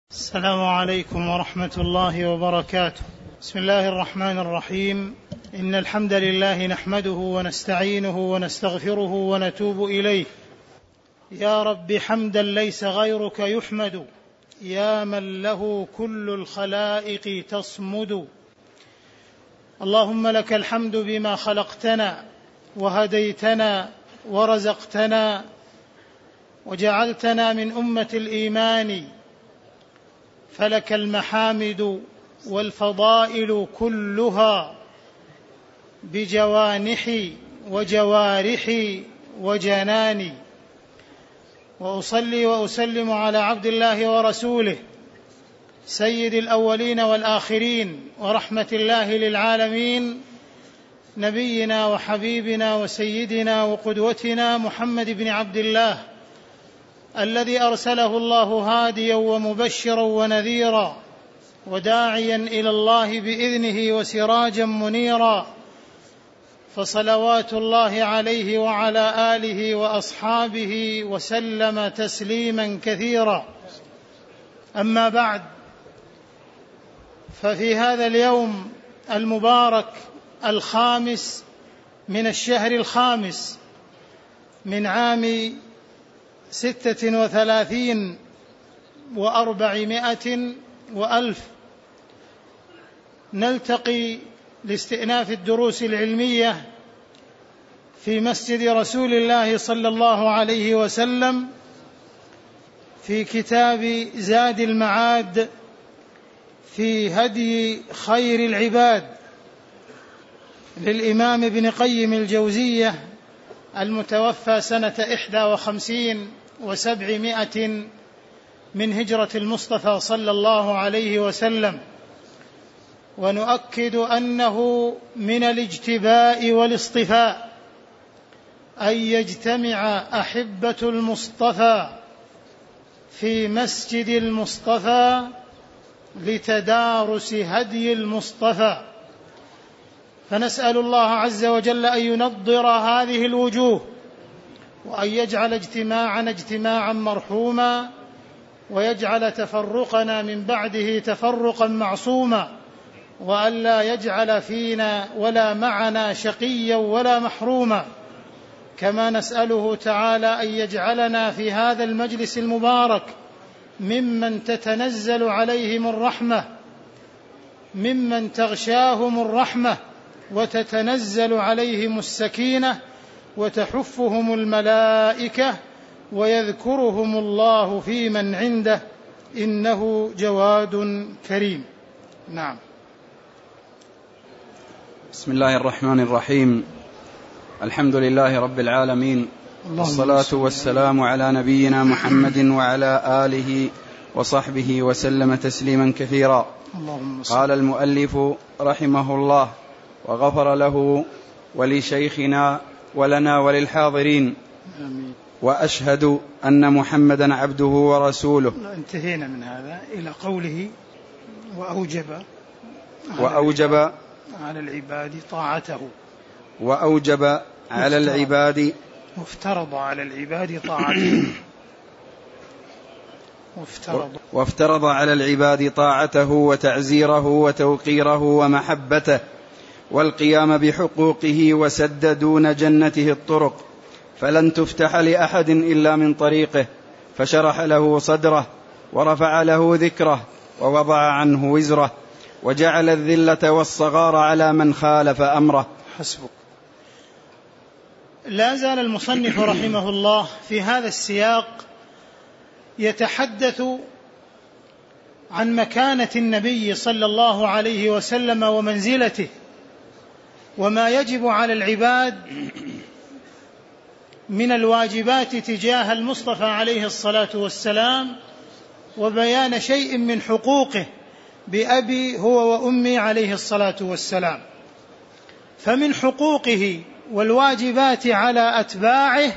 السلام عليكم ورحمة الله وبركاته. بسم الله الرحمن الرحيم. إن الحمد لله نحمده ونستعينه ونستغفره ونتوب إليه. يا رب حمدا ليس غيرك يحمد، يا من له كل الخلائق تصمد. اللهم لك الحمد بما خلقتنا وهديتنا ورزقتنا وجعلتنا من أمة الإيمان، فلك المحامد والفضائل كلها بجوانحي وجوارحي وجناني. وأصلي وأسلم على عبد الله ورسوله سيد الأولين والآخرين ورحمة الله للعالمين، نبينا وحبيبنا وسيدنا وقدوتنا محمد بن عبد الله، الذي أرسله الله هاديا ومبشرا ونذيرا وداعيا إلى الله بإذنه وسراجا منيرا، فصلوات الله عليه وعلى آله وأصحابه وسلم تسليما كثيرا. أما بعد، ففي هذا اليوم المبارك الخامس من الشهر الخامس من عام 36 و400 وألف، نلتقي لاستئناف الدروس العلمية في مسجد رسول الله صلى الله عليه وسلم في كتاب زاد المعاد في هدي خير العباد للإمام ابن قيم الجوزية، المتوفى سنة 51 و700 من هجرة المصطفى صلى الله عليه وسلم. ونؤكد أنه من الاجتباء والاصطفاء أن يجتمع أحبة المصطفى في مسجد المصطفى لتدارس هدي المصطفى، فنسأل الله عز وجل أن ينضر هذه الوجوه، وأن يجعل اجتماعنا اجتماعا مرحوما، ويجعل تفرقنا من بعده تفرقا معصوما، وأن لا يجعل فينا ولا معنا شقيا ولا محروما. كما نسأله تعالى أن يجعلنا في هذا المجلس المبارك ممن تتنزل عليهم الرحمة، ممن تغشاهم الرحمة وتتنزل عليهم السكينة وتحفهم الملائكة ويذكرهم الله في من عنده، إنه جواد كريم. نعم. بسم الله الرحمن الرحيم. الحمد لله رب العالمين، والصلاة والسلام على نبينا محمد وعلى آله وصحبه وسلم تسليما كثيرا. قال المؤلف رحمه الله وغفر له ولشيخنا ولنا وللحاضرين، وأشهد أن محمدا عبده ورسوله. انتهينا من هذا إلى قوله وأوجب على العباد طاعته، وأوجب على العباد وافترض على العباد طاعته وافترض على العباد طاعته وتعزيره وتوقيره ومحبته والقيام بحقوقه، وسد دون جنته الطرق، فلن تفتح لأحد إلا من طريقه، فشرح له صدره ورفع له ذكره ووضع عنه وزره، وجعل الذلة والصغار على من خالف أمره. حسبك. لا زال المصنف رحمه الله في هذا السياق يتحدث عن مكانة النبي صلى الله عليه وسلم ومنزلته، وما يجب على العباد من الواجبات تجاه المصطفى عليه الصلاة والسلام، وبيان شيء من حقوقه بأبي هو وأمي عليه الصلاة والسلام. فمن حقوقه والواجبات على أتباعه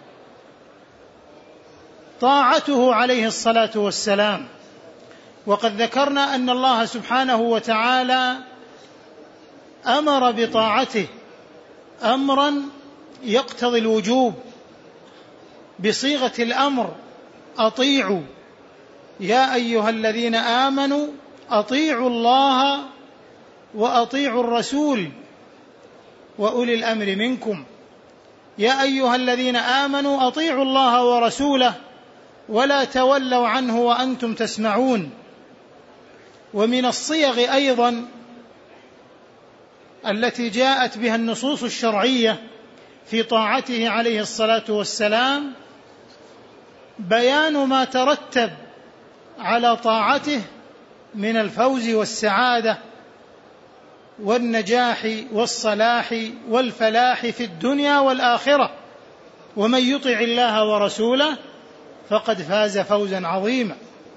طاعته عليه الصلاة والسلام. وقد ذكرنا أن الله سبحانه وتعالى أمر بطاعته أمرا يقتضي الوجوب بصيغة الأمر: أطيعوا يا أيها الذين آمنوا أطيعوا الله وأطيعوا الرسول وأولي الأمر منكم. يا أيها الذين آمنوا أطيعوا الله ورسوله ولا تولوا عنه وأنتم تسمعون. ومن الصيغ أيضا التي جاءت بها النصوص الشرعية في طاعته عليه الصلاة والسلام بيان ما ترتب على طاعته من الفوز والسعادة والنجاح والصلاح والفلاح في الدنيا والآخرة. ومن يطع الله ورسوله فقد فاز فوزا عظيما.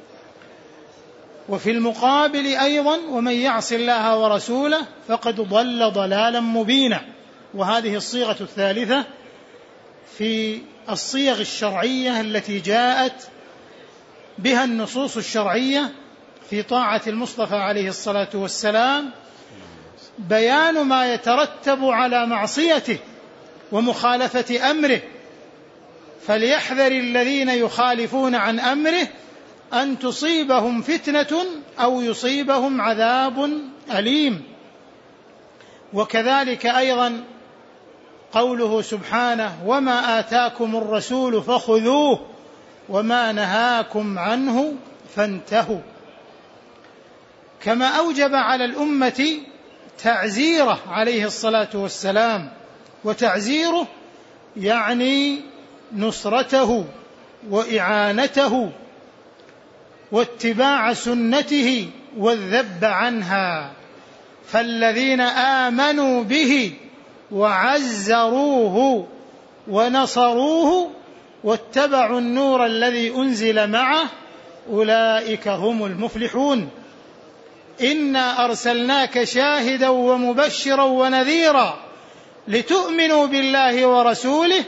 وفي المقابل أيضا ومن يعص الله ورسوله فقد ضل ضلالا مبينا. وهذه الصيغة الثالثة في الصيغ الشرعية التي جاءت بها النصوص الشرعية في طاعة المصطفى عليه الصلاة والسلام بيان ما يترتب على معصيته ومخالفة أمره. فليحذر الذين يخالفون عن أمره أن تصيبهم فتنة أو يصيبهم عذاب أليم. وكذلك أيضا قوله سبحانه وما آتاكم الرسول فخذوه وما نهاكم عنه فانتهوا. كما أوجب على الأمة تعزيره عليه الصلاة والسلام. وتعزيره يعني نصرته وإعانته واتباع سنته والذب عنها. فالذين آمنوا به وعزروه ونصروه واتبعوا النور الذي أنزل معه أولئك هم المفلحون. إنا أرسلناك شاهدا ومبشرا ونذيرا لتؤمنوا بالله ورسوله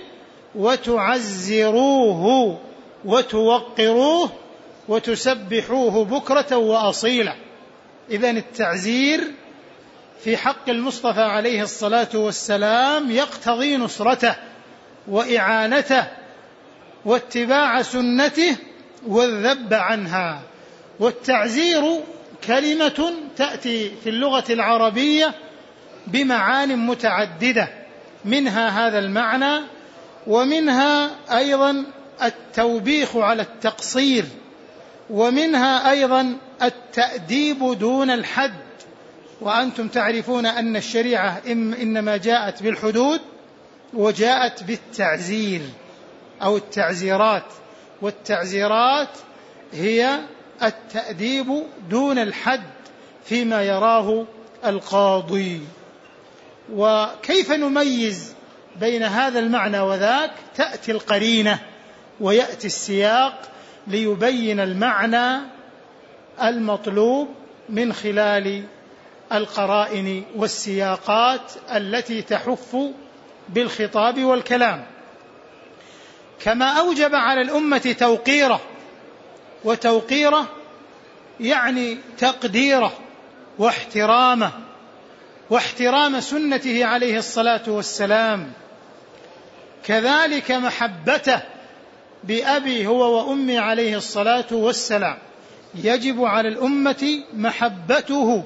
وتعزروه وتوقروه وتسبحوه بكرة وأصيلا. إذن التعزير في حق المصطفى عليه الصلاة والسلام يقتضي نصرته وإعانته واتباع سنته والذب عنها. والتعزير كلمة تأتي في اللغة العربية بمعان متعددة، منها هذا المعنى، ومنها أيضا التوبيخ على التقصير، ومنها أيضا التأديب دون الحد. وأنتم تعرفون أن الشريعة إنما جاءت بالحدود وجاءت بالتعزير أو التعزيرات، والتعزيرات هي التأديب دون الحد فيما يراه القاضي. وكيف نميز بين هذا المعنى وذاك؟ تأتي القرينة ويأتي السياق ليبين المعنى المطلوب من خلال القرائن والسياقات التي تحف بالخطاب والكلام. كما أوجب على الأمة توقيره، وتوقيره يعني تقديره واحترامه واحترام سنته عليه الصلاة والسلام. كذلك محبته بأبي هو وأمي عليه الصلاة والسلام، يجب على الأمة محبته.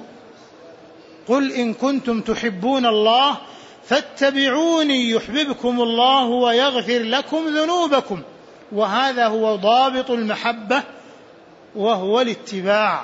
قل إن كنتم تحبون الله فاتبعوني يحببكم الله ويغفر لكم ذنوبكم. وهذا هو ضابط المحبة وهو الاتباع.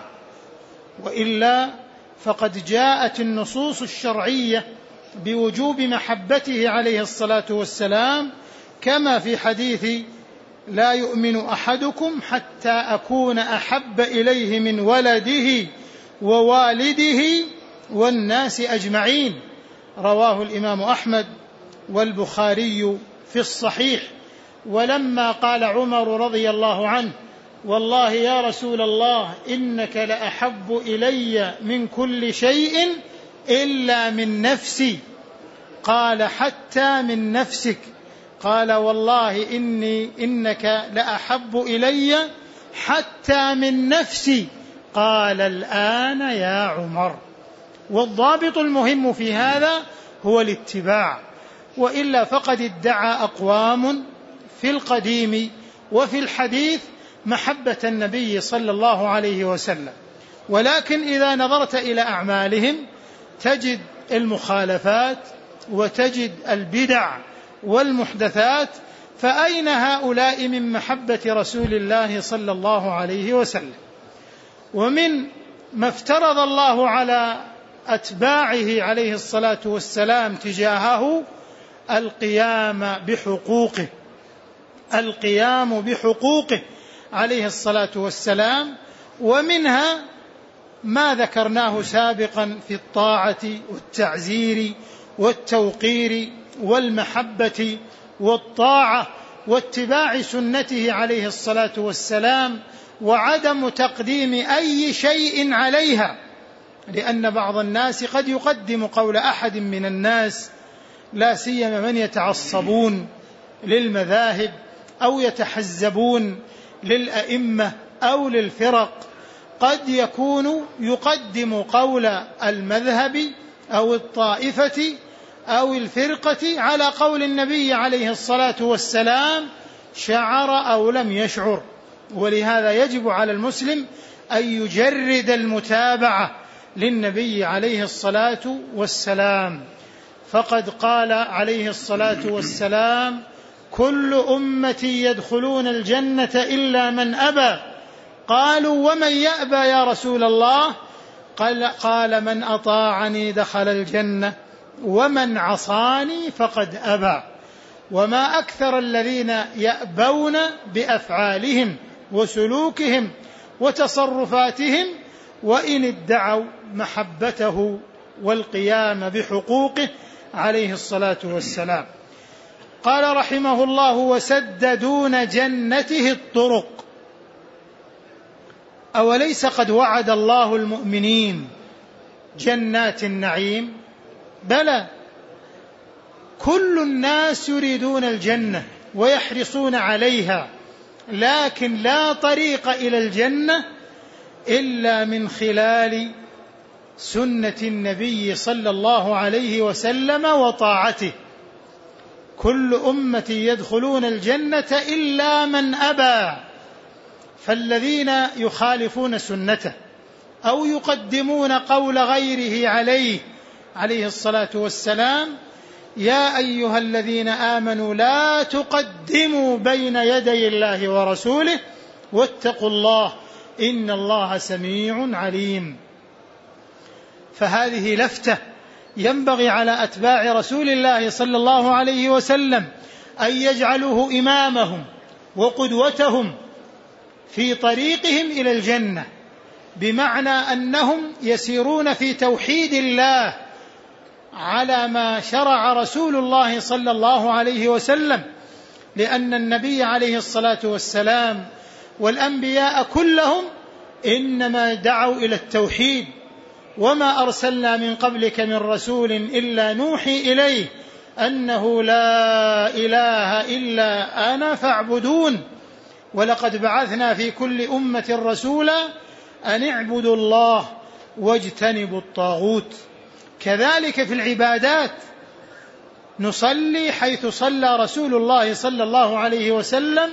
وإلا فقد جاءت النصوص الشرعية بوجوب محبته عليه الصلاة والسلام، كما في حديث لا يؤمن أحدكم حتى أكون أحب إليه من ولده ووالده والناس أجمعين، رواه الإمام أحمد والبخاري في الصحيح. ولما قال عمر رضي الله عنه والله يا رسول الله إنك لأحب إلي من كل شيء إلا من نفسي، قال حتى من نفسك؟ قال والله إنك لأحب إلي حتى من نفسي. قال الآن يا عمر. والضابط المهم في هذا هو الاتباع. وإلا فقد ادعى أقوام في القديم وفي الحديث محبة النبي صلى الله عليه وسلم. ولكن إذا نظرت إلى أعمالهم تجد المخالفات وتجد البدع والمحدثات، فأين هؤلاء من محبة رسول الله صلى الله عليه وسلم؟ ومن ما افترض الله على أتباعه عليه الصلاة والسلام تجاهه القيام بحقوقه عليه الصلاة والسلام، ومنها ما ذكرناه سابقا في الطاعة والتعزير والتوقير والمحبة والطاعة واتباع سنته عليه الصلاة والسلام، وعدم تقديم أي شيء عليها، لأن بعض الناس قد يقدم قول أحد من الناس، لا سيما من يتعصبون للمذاهب أو يتحزبون للأئمة أو للفرق، قد يكون يقدم قول المذهب أو الطائفة أو الفرقة على قول النبي عليه الصلاة والسلام، شعر أو لم يشعر. ولهذا يجب على المسلم أن يجرد المتابعة للنبي عليه الصلاة والسلام، فقد قال عليه الصلاة والسلام: كل أمتي يدخلون الجنة إلا من أبى. قالوا: ومن يأبى يا رسول الله؟ قال: من أطاعني دخل الجنة ومن عصاني فقد أبى. وما أكثر الذين يأبون بأفعالهم وسلوكهم وتصرفاتهم وإن ادعوا محبته والقيام بحقوقه عليه الصلاة والسلام. قال رحمه الله: وسددون جنته الطرق. أوليس قد وعد الله المؤمنين جنات النعيم؟ بلى، كل الناس يريدون الجنة ويحرصون عليها، لكن لا طريق إلى الجنة إلا من خلال سنة النبي صلى الله عليه وسلم وطاعته. كل أمتي يدخلون الجنة إلا من أبى. فالذين يخالفون سنته أو يقدمون قول غيره عليه الصلاة والسلام: يا أيها الذين آمنوا لا تقدموا بين يدي الله ورسوله واتقوا الله إن الله سميع عليم. فهذه لفتة ينبغي على أتباع رسول الله صلى الله عليه وسلم أن يجعلوه إمامهم وقدوتهم في طريقهم إلى الجنة، بمعنى أنهم يسيرون في توحيد الله على ما شرع رسول الله صلى الله عليه وسلم، لأن النبي عليه الصلاة والسلام والأنبياء كلهم إنما دعوا إلى التوحيد: وما أرسلنا من قبلك من رسول إلا نوحي إليه أنه لا إله إلا أنا فاعبدون، ولقد بعثنا في كل أمة رسولا أن اعبدوا الله واجتنبوا الطاغوت. كذلك في العبادات نصلي حيث صلى رسول الله صلى الله عليه وسلم،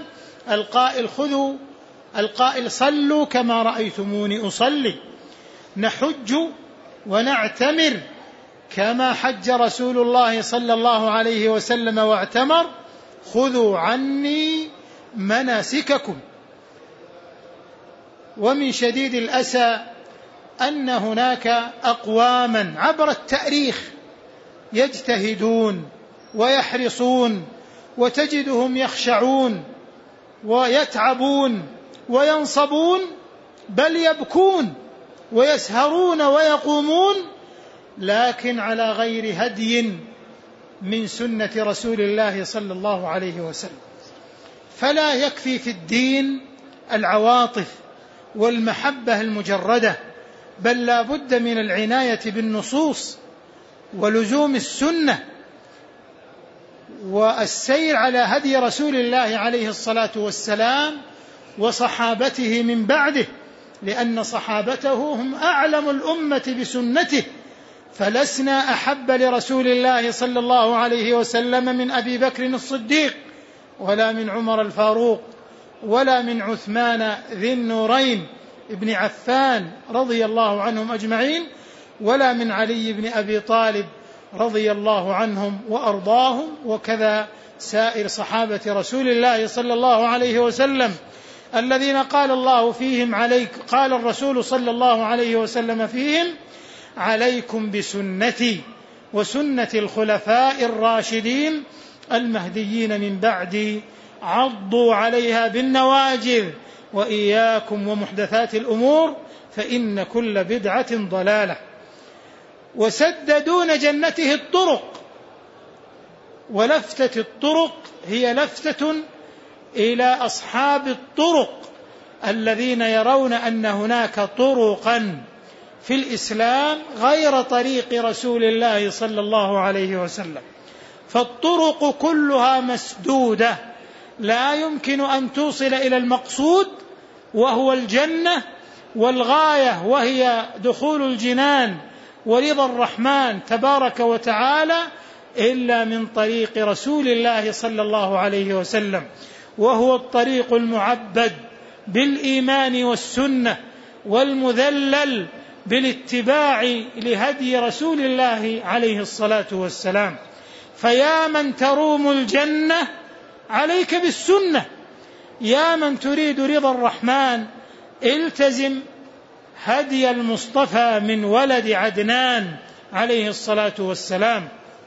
القائل صلوا كما رأيتموني أصلي. نحج ونعتمر كما حج رسول الله صلى الله عليه وسلم واعتمر. خذوا عني مناسككم. ومن شديد الأسى أن هناك أقواما عبر التاريخ يجتهدون ويحرصون، وتجدهم يخشعون ويتعبون وينصبون، بل يبكون ويسهرون ويقومون، لكن على غير هدي من سنة رسول الله صلى الله عليه وسلم. فلا يكفي في الدين العواطف والمحبة المجردة، بل لا بد من العناية بالنصوص ولزوم السنة والسير على هدي رسول الله عليه الصلاة والسلام وصحابته من بعده، لأن صحابته هم أعلم الأمة بسنته، فلسنا أحب لرسول الله صلى الله عليه وسلم من أبي بكر الصديق ولا من عمر الفاروق ولا من عثمان ذي النورين ابن عفان رضي الله عنهم أجمعين، ولا من علي بن أبي طالب رضي الله عنهم وأرضاهم، وكذا سائر صحابة رسول الله صلى الله عليه وسلم الذين قال الرسول صلى الله عليه وسلم فيهم: عليكم بسنتي وسنة الخلفاء الراشدين المهديين من بعدي، عضوا عليها بالنواجذ، وإياكم ومحدثات الأمور فإن كل بدعة ضلالة. وسددون جنته الطرق، ولفتة الطرق هي لفتة إلى أصحاب الطرق الذين يرون أن هناك طرقا في الإسلام غير طريق رسول الله صلى الله عليه وسلم، فالطرق كلها مسدودة، لا يمكن أن توصل إلى المقصود وهو الجنة، والغاية وهي دخول الجنان ورضا الرحمن تبارك وتعالى، إلا من طريق رسول الله صلى الله عليه وسلم، وهو الطريق المعبد بالإيمان والسنة، والمذلل بالاتباع لهدي رسول الله عليه الصلاة والسلام. فيا من تروم الجنة عليك بالسنة، يا من تريد رضا الرحمن التزم هدي المصطفى من ولد عدنان عليه الصلاة والسلام.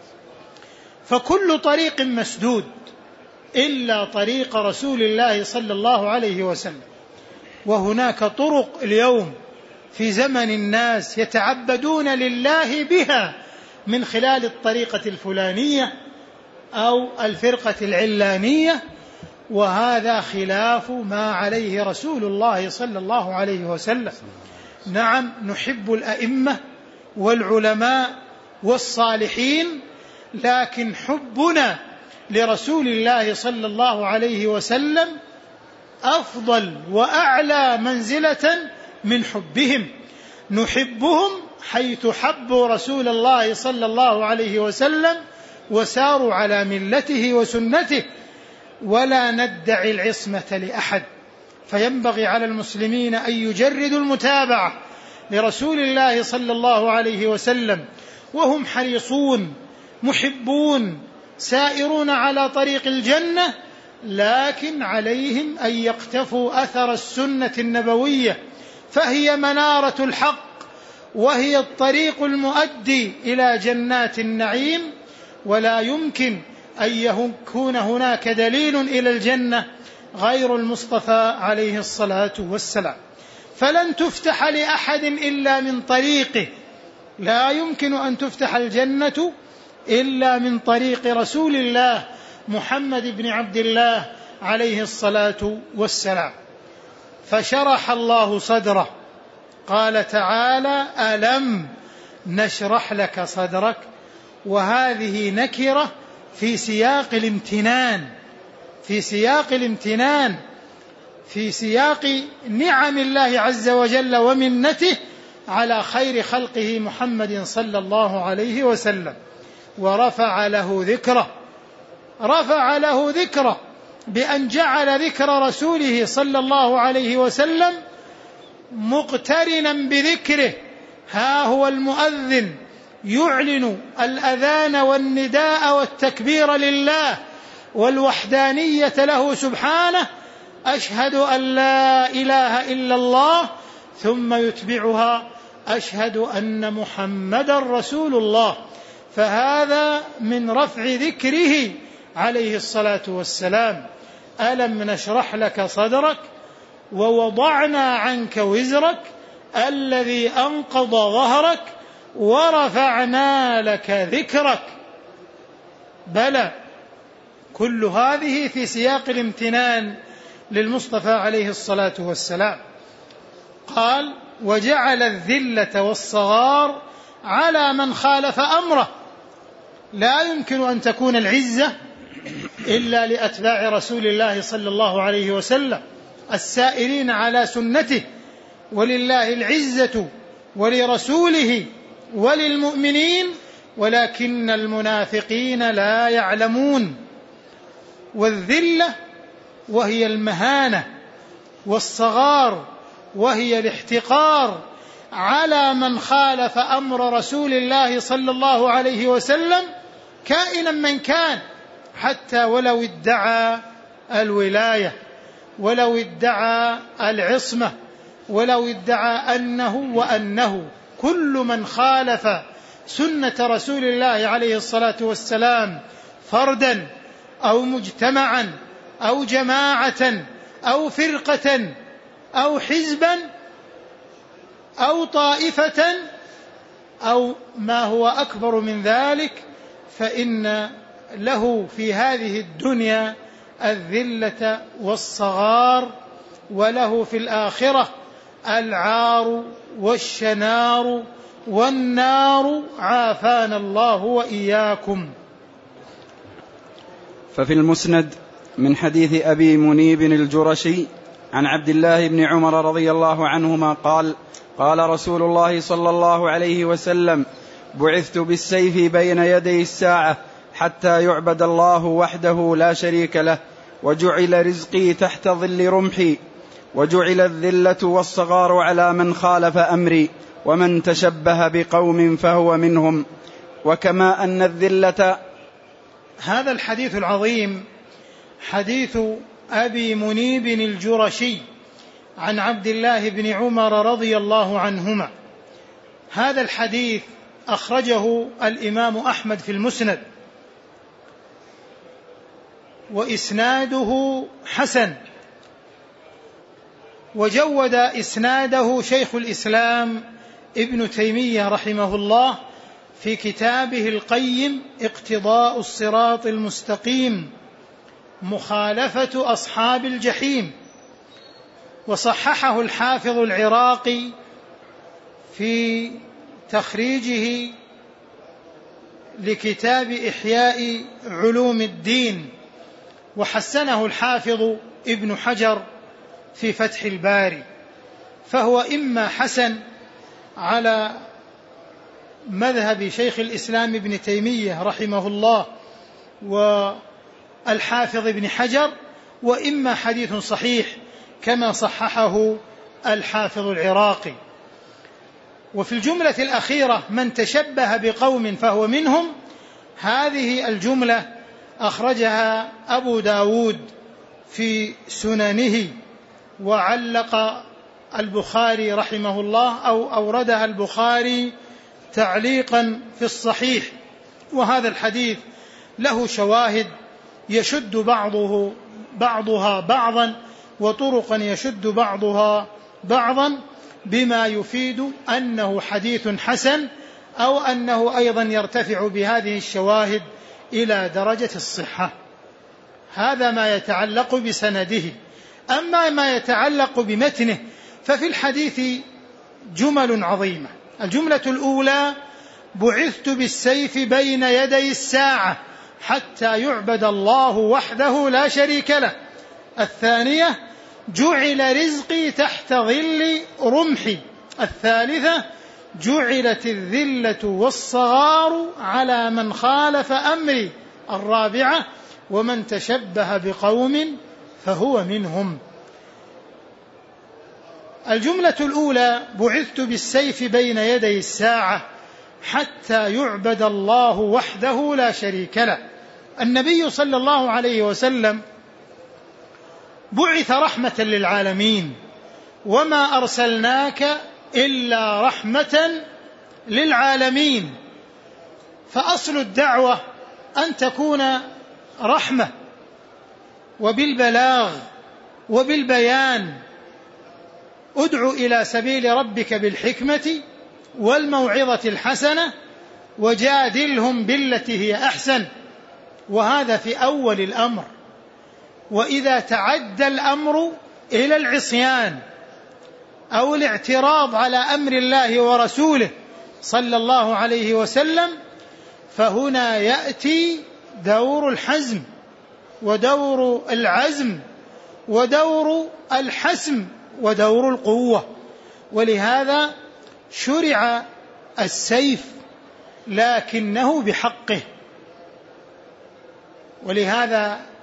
فكل طريق مسدود إلا طريق رسول الله صلى الله عليه وسلم. وهناك طرق اليوم في زمن الناس يتعبدون لله بها من خلال الطريقة الفلانية أو الفرقة العلانية، وهذا خلاف ما عليه رسول الله صلى الله عليه وسلم. نعم، نحب الأئمة والعلماء والصالحين، لكن حبنا لرسول الله صلى الله عليه وسلم أفضل وأعلى منزلة من حبهم. نحبهم حيث حبوا رسول الله صلى الله عليه وسلم وساروا على ملته وسنته، ولا ندعي العصمة لأحد. فينبغي على المسلمين أن يجردوا المتابعة لرسول الله صلى الله عليه وسلم، وهم حريصون محبون سائرون على طريق الجنة، لكن عليهم أن يقتفوا أثر السنة النبوية، فهي منارة الحق، وهي الطريق المؤدي إلى جنات النعيم، ولا يمكن أن يكون هناك دليل إلى الجنة غير المصطفى عليه الصلاة والسلام. فلن تفتح لأحد إلا من طريقه، لا يمكن أن تفتح الجنة إلا من طريق رسول الله محمد بن عبد الله عليه الصلاة والسلام. فشرح الله صدره، قال تعالى: ألم نشرح لك صدرك. وهذه نكرة في سياق الامتنان، في سياق نعم الله عز وجل ومنته على خير خلقه محمد صلى الله عليه وسلم. ورفع له ذكره بأن جعل ذكر رسوله صلى الله عليه وسلم مقترنا بذكره. ها هو المؤذن يعلن الأذان والنداء والتكبير لله والوحدانية له سبحانه: أشهد أن لا إله إلا الله، ثم يتبعها: أشهد أن محمدا رسول الله. فهذا من رفع ذكره عليه الصلاة والسلام. ألم نشرح لك صدرك ووضعنا عنك وزرك الذي أنقض ظهرك ورفعنا لك ذكرك. بلى، كل هذه في سياق الامتنان للمصطفى عليه الصلاة والسلام. قال: وجعل الذلة والصغار على من خالف أمره. لا يمكن أن تكون العزة إلا لأتباع رسول الله صلى الله عليه وسلم السائرين على سنته، ولله العزة ولرسوله وللمؤمنين ولكن المنافقين لا يعلمون. والذلة وهي المهانة، والصغار وهي الاحتقار على من خالف أمر رسول الله صلى الله عليه وسلم كائنا من كان، حتى ولو ادعى الولاية، ولو ادعى العصمة، ولو ادعى أنه كل من خالف سنة رسول الله عليه الصلاة والسلام فردا أو مجتمعا أو جماعة أو فرقة أو حزبا أو طائفة أو ما هو أكبر من ذلك، فإن له في هذه الدنيا الذلة والصغار، وله في الآخرة العار والشنار والنار، عافانا الله وإياكم. ففي المسند من حديث أبي منيب الجرشي عن عبد الله بن عمر رضي الله عنهما قال: قال رسول الله صلى الله عليه وسلم: بعثت بالسيف بين يدي الساعة حتى يعبد الله وحده لا شريك له، وجعل رزقي تحت ظل رمحي، وجعل الذلة والصغار على من خالف أمري، ومن تشبه بقوم فهو منهم. وكما أن الذلة. هذا الحديث العظيم حديث أبي منيب الجرشي عن عبد الله بن عمر رضي الله عنهما. هذا الحديث أخرجه الإمام أحمد في المسند، وإسناده حسن، وجود إسناده شيخ الإسلام ابن تيمية رحمه الله في كتابه القيم اقتضاء الصراط المستقيم مخالفة أصحاب الجحيم، وصححه الحافظ العراقي في تخريجه لكتاب إحياء علوم الدين، وحسنه الحافظ ابن حجر في فتح الباري. فهو إما حسن على مذهب شيخ الإسلام ابن تيمية رحمه الله والحافظ ابن حجر، وإما حديث صحيح كما صححه الحافظ العراقي. وفي الجملة الأخيرة من تشبه بقوم فهو منهم، هذه الجملة أخرجها أبو داود في سننه، وعلق البخاري رحمه الله أو أوردها البخاري تعليقا في الصحيح. وهذا الحديث له شواهد يشد بعضها بعضا، وطرقا يشد بعضها بعضا، بما يفيد أنه حديث حسن، أو أنه أيضا يرتفع بهذه الشواهد إلى درجة الصحة. هذا ما يتعلق بسنده. أما ما يتعلق بمتنه ففي الحديث جمل عظيمة. الجملة الأولى: بعثت بالسيف بين يدي الساعة حتى يعبد الله وحده لا شريك له. الثانية: جعل رزقي تحت ظل رمحي. الثالثة: جعلت الذلة والصغار على من خالف أمري. الرابعة: ومن تشبه بقوم فهو منهم. الجملة الأولى: بعثت بالسيف بين يدي الساعة حتى يعبد الله وحده لا شريك له. النبي صلى الله عليه وسلم بعث رحمة للعالمين، وما أرسلناك إلا رحمة للعالمين. فأصل الدعوة أن تكون رحمة، وبالبلاغ وبالبيان. ادع إلى سبيل ربك بالحكمة والموعظة الحسنة وجادلهم بالتي هي أحسن. وهذا في أول الأمر. وإذا تعدى الأمر إلى العصيان أو الاعتراض على أمر الله ورسوله صلى الله عليه وسلم، فهنا يأتي دور الحزم ودور العزم ودور الحسم ودور القوة. ولهذا شرع السيف لكنه بحقه. ولهذا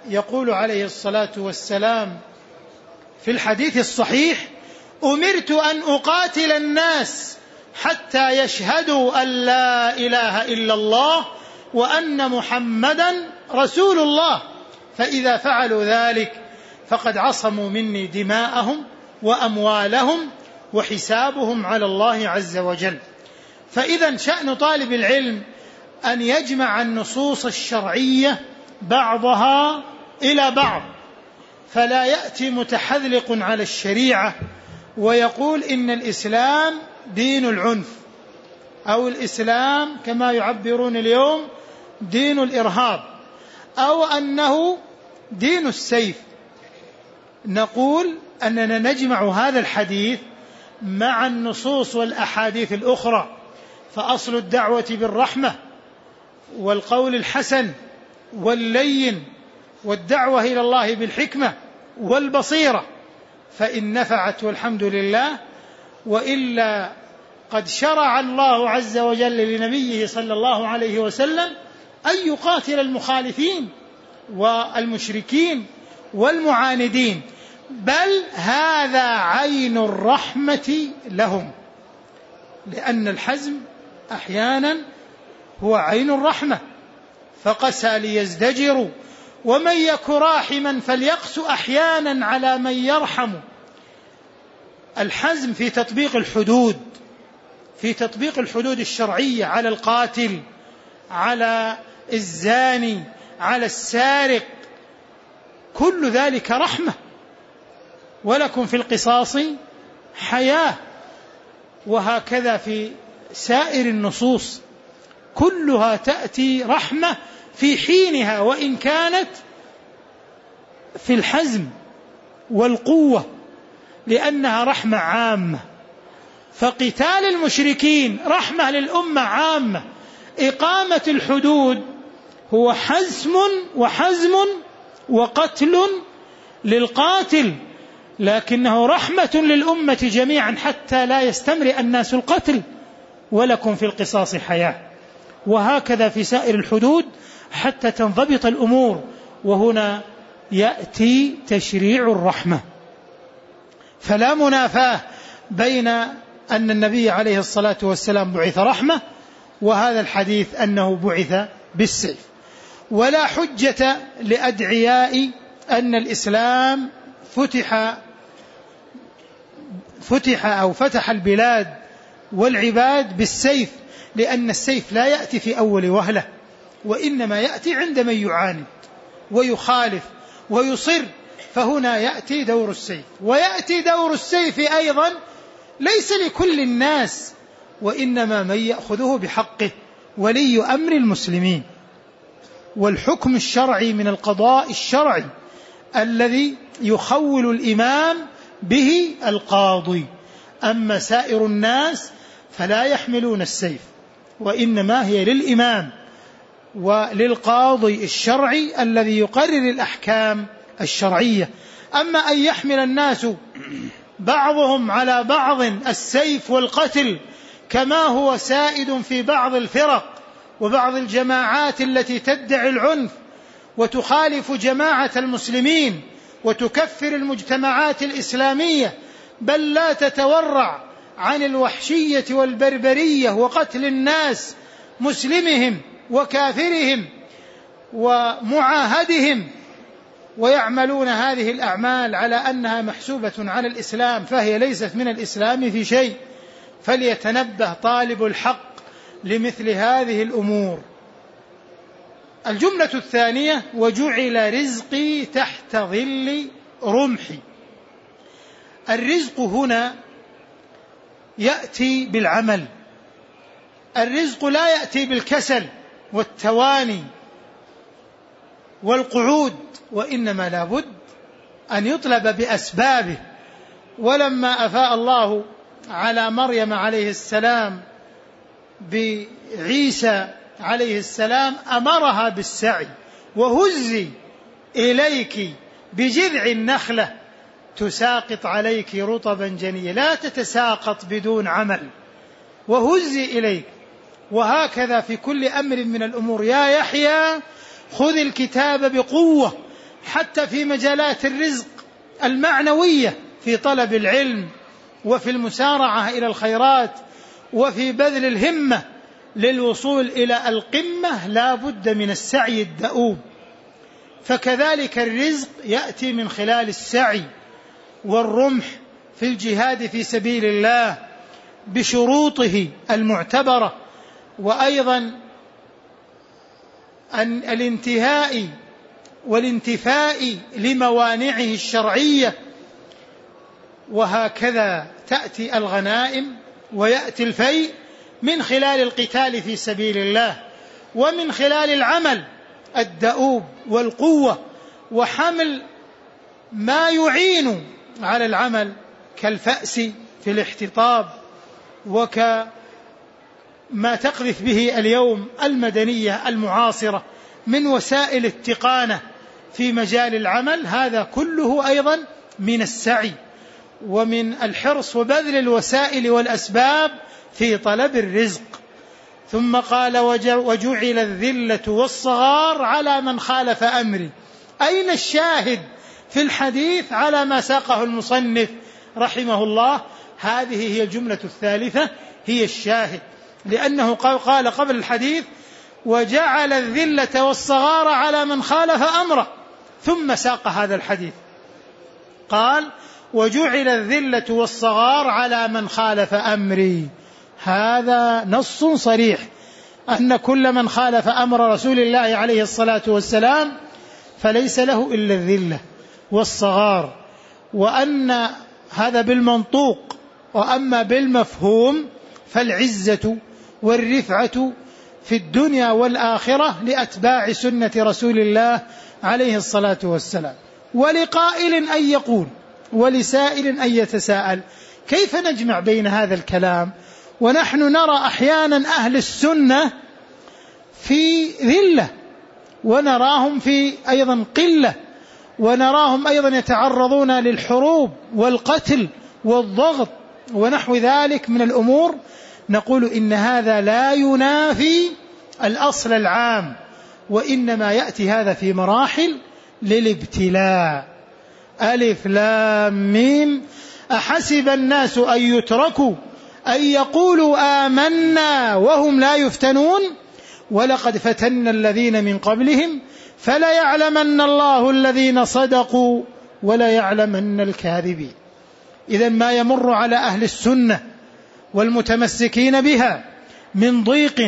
يقول عليه الصلاة والسلام في الحديث الصحيح: أمرت أن أقاتل الناس حتى يشهدوا أن لا إله إلا الله وأن محمدا رسول الله، فإذا فعلوا ذلك فقد عصموا مني دماءهم وأموالهم وحسابهم على الله عز وجل. فإذا شأن طالب العلم أن يجمع النصوص الشرعية بعضها إلى بعض، فلا يأتي متحذلق على الشريعة ويقول إن الإسلام دين العنف، أو الإسلام كما يعبرون اليوم دين الإرهاب، أو أنه دين السيف. نقول أننا نجمع هذا الحديث مع النصوص والأحاديث الأخرى، فأصل الدعوة بالرحمة والقول الحسن واللين والدعوة إلى الله بالحكمة والبصيرة، فإن نفعت والحمد لله، وإلا قد شرع الله عز وجل لنبيه صلى الله عليه وسلم أن يقاتل المخالفين والمشركين والمعاندين، بل هذا عين الرحمة لهم، لأن الحزم أحيانا هو عين الرحمة، فقسى ليزدجروا ومن يك راحما فليقس أحيانا على من يرحم. الحزم في تطبيق الحدود، في تطبيق الحدود الشرعية على القاتل، على الزاني، على السارق، كل ذلك رحمة، ولكم في القصاص حياة. وهكذا في سائر النصوص كلها تأتي رحمة في حينها، وإن كانت في الحزم والقوة، لأنها رحمة عامة. فقتال المشركين رحمة للأمة عامة، إقامة الحدود هو وحزم وقتل للقاتل، لكنه رحمة للأمة جميعا حتى لا يستمرئ الناس القتل، ولكم في القصاص حياة. وهكذا في سائر الحدود حتى تنضبط الأمور، وهنا يأتي تشريع الرحمة. فلا منافاة بين أن النبي عليه الصلاة والسلام بعث رحمة وهذا الحديث أنه بعث بالسيف. ولا حجة لأدعياء أن الإسلام فتح البلاد والعباد بالسيف، لأن السيف لا يأتي في أول وهلة، وإنما يأتي عند من يعاند ويخالف ويصر، فهنا يأتي دور السيف. ويأتي دور السيف أيضا ليس لكل الناس، وإنما من يأخذه بحقه، ولي أمر المسلمين. والحكم الشرعي من القضاء الشرعي الذي يخول الإمام به القاضي، أما سائر الناس فلا يحملون السيف، وإنما هي للإمام وللقاضي الشرعي الذي يقرر الأحكام الشرعية. أما أن يحمل الناس بعضهم على بعض السيف والقتل كما هو سائد في بعض الفرق وبعض الجماعات التي تدعي العنف وتخالف جماعة المسلمين وتكفر المجتمعات الإسلامية، بل لا تتورع عن الوحشية والبربرية وقتل الناس مسلمهم وكافرهم ومعاهدهم، ويعملون هذه الأعمال على أنها محسوبة على الإسلام، فهي ليست من الإسلام في شيء. فليتنبه طالب الحق لمثل هذه الأمور. الجملة الثانية: وجعل رزقي تحت ظل رمحي. الرزق هنا يأتي بالعمل، الرزق لا يأتي بالكسل والتواني والقعود، وإنما لا بد أن يطلب بأسبابه. ولما أفاء الله على مريم عليه السلام بعيسى عليه السلام أمرها بالسعي، وهزي إليك بجذع النخلة تساقط عليك رطبا جنيا، لا تتساقط بدون عمل، وهزي إليك. وهكذا في كل أمر من الأمور: يا يحيى خذ الكتاب بقوة، حتى في مجالات الرزق المعنوية، في طلب العلم وفي المسارعة إلى الخيرات وفي بذل الهمة للوصول إلى القمة، لا بد من السعي الدؤوب. فكذلك الرزق يأتي من خلال السعي والرمح في الجهاد في سبيل الله بشروطه المعتبرة، وأيضا الانتهاء والانتفاء لموانعه الشرعية. وهكذا تأتي الغنائم ويأتي الفيء من خلال القتال في سبيل الله، ومن خلال العمل الدؤوب والقوة وحمل ما يعين على العمل كالفأس في الاحتطاب، وكما تقذف به اليوم المدنية المعاصرة من وسائل التقانة في مجال العمل. هذا كله أيضا من السعي ومن الحرص وبذل الوسائل والأسباب في طلب الرزق. ثم قال وجعل الذلة والصغار على من خالف أمري. أين الشاهد في الحديث على ما ساقه المصنف رحمه الله؟ هذه هي الجملة الثالثة، هي الشاهد، لأنه قال قبل الحديث وجعل الذلة والصغار على من خالف أمره، ثم ساق هذا الحديث قال وجعل الذلة والصغار على من خالف أمري. هذا نص صريح أن كل من خالف أمر رسول الله عليه الصلاة والسلام فليس له إلا الذلة والصغار، وأن هذا بالمنطوق. وأما بالمفهوم فالعزة والرفعة في الدنيا والآخرة لأتباع سنة رسول الله عليه الصلاة والسلام. ولقائل أن يقول ولسائل أن يتساءل كيف نجمع بين هذا الكلام ونحن نرى أحيانا أهل السنة في ذلة، ونراهم في أيضا قلة، ونراهم أيضا يتعرضون للحروب والقتل والضغط ونحو ذلك من الأمور؟ نقول إن هذا لا ينافي الأصل العام، وإنما يأتي هذا في مراحل للابتلاء. ألف لام ميم أحسب الناس أن يتركوا أن يقولوا آمنا وهم لا يفتنون ولقد فتنا الذين من قبلهم فلا يعلمن الله الذين صدقوا ولا يعلمن الكاذبين. إذن ما يمر على أهل السنة والمتمسكين بها من ضيق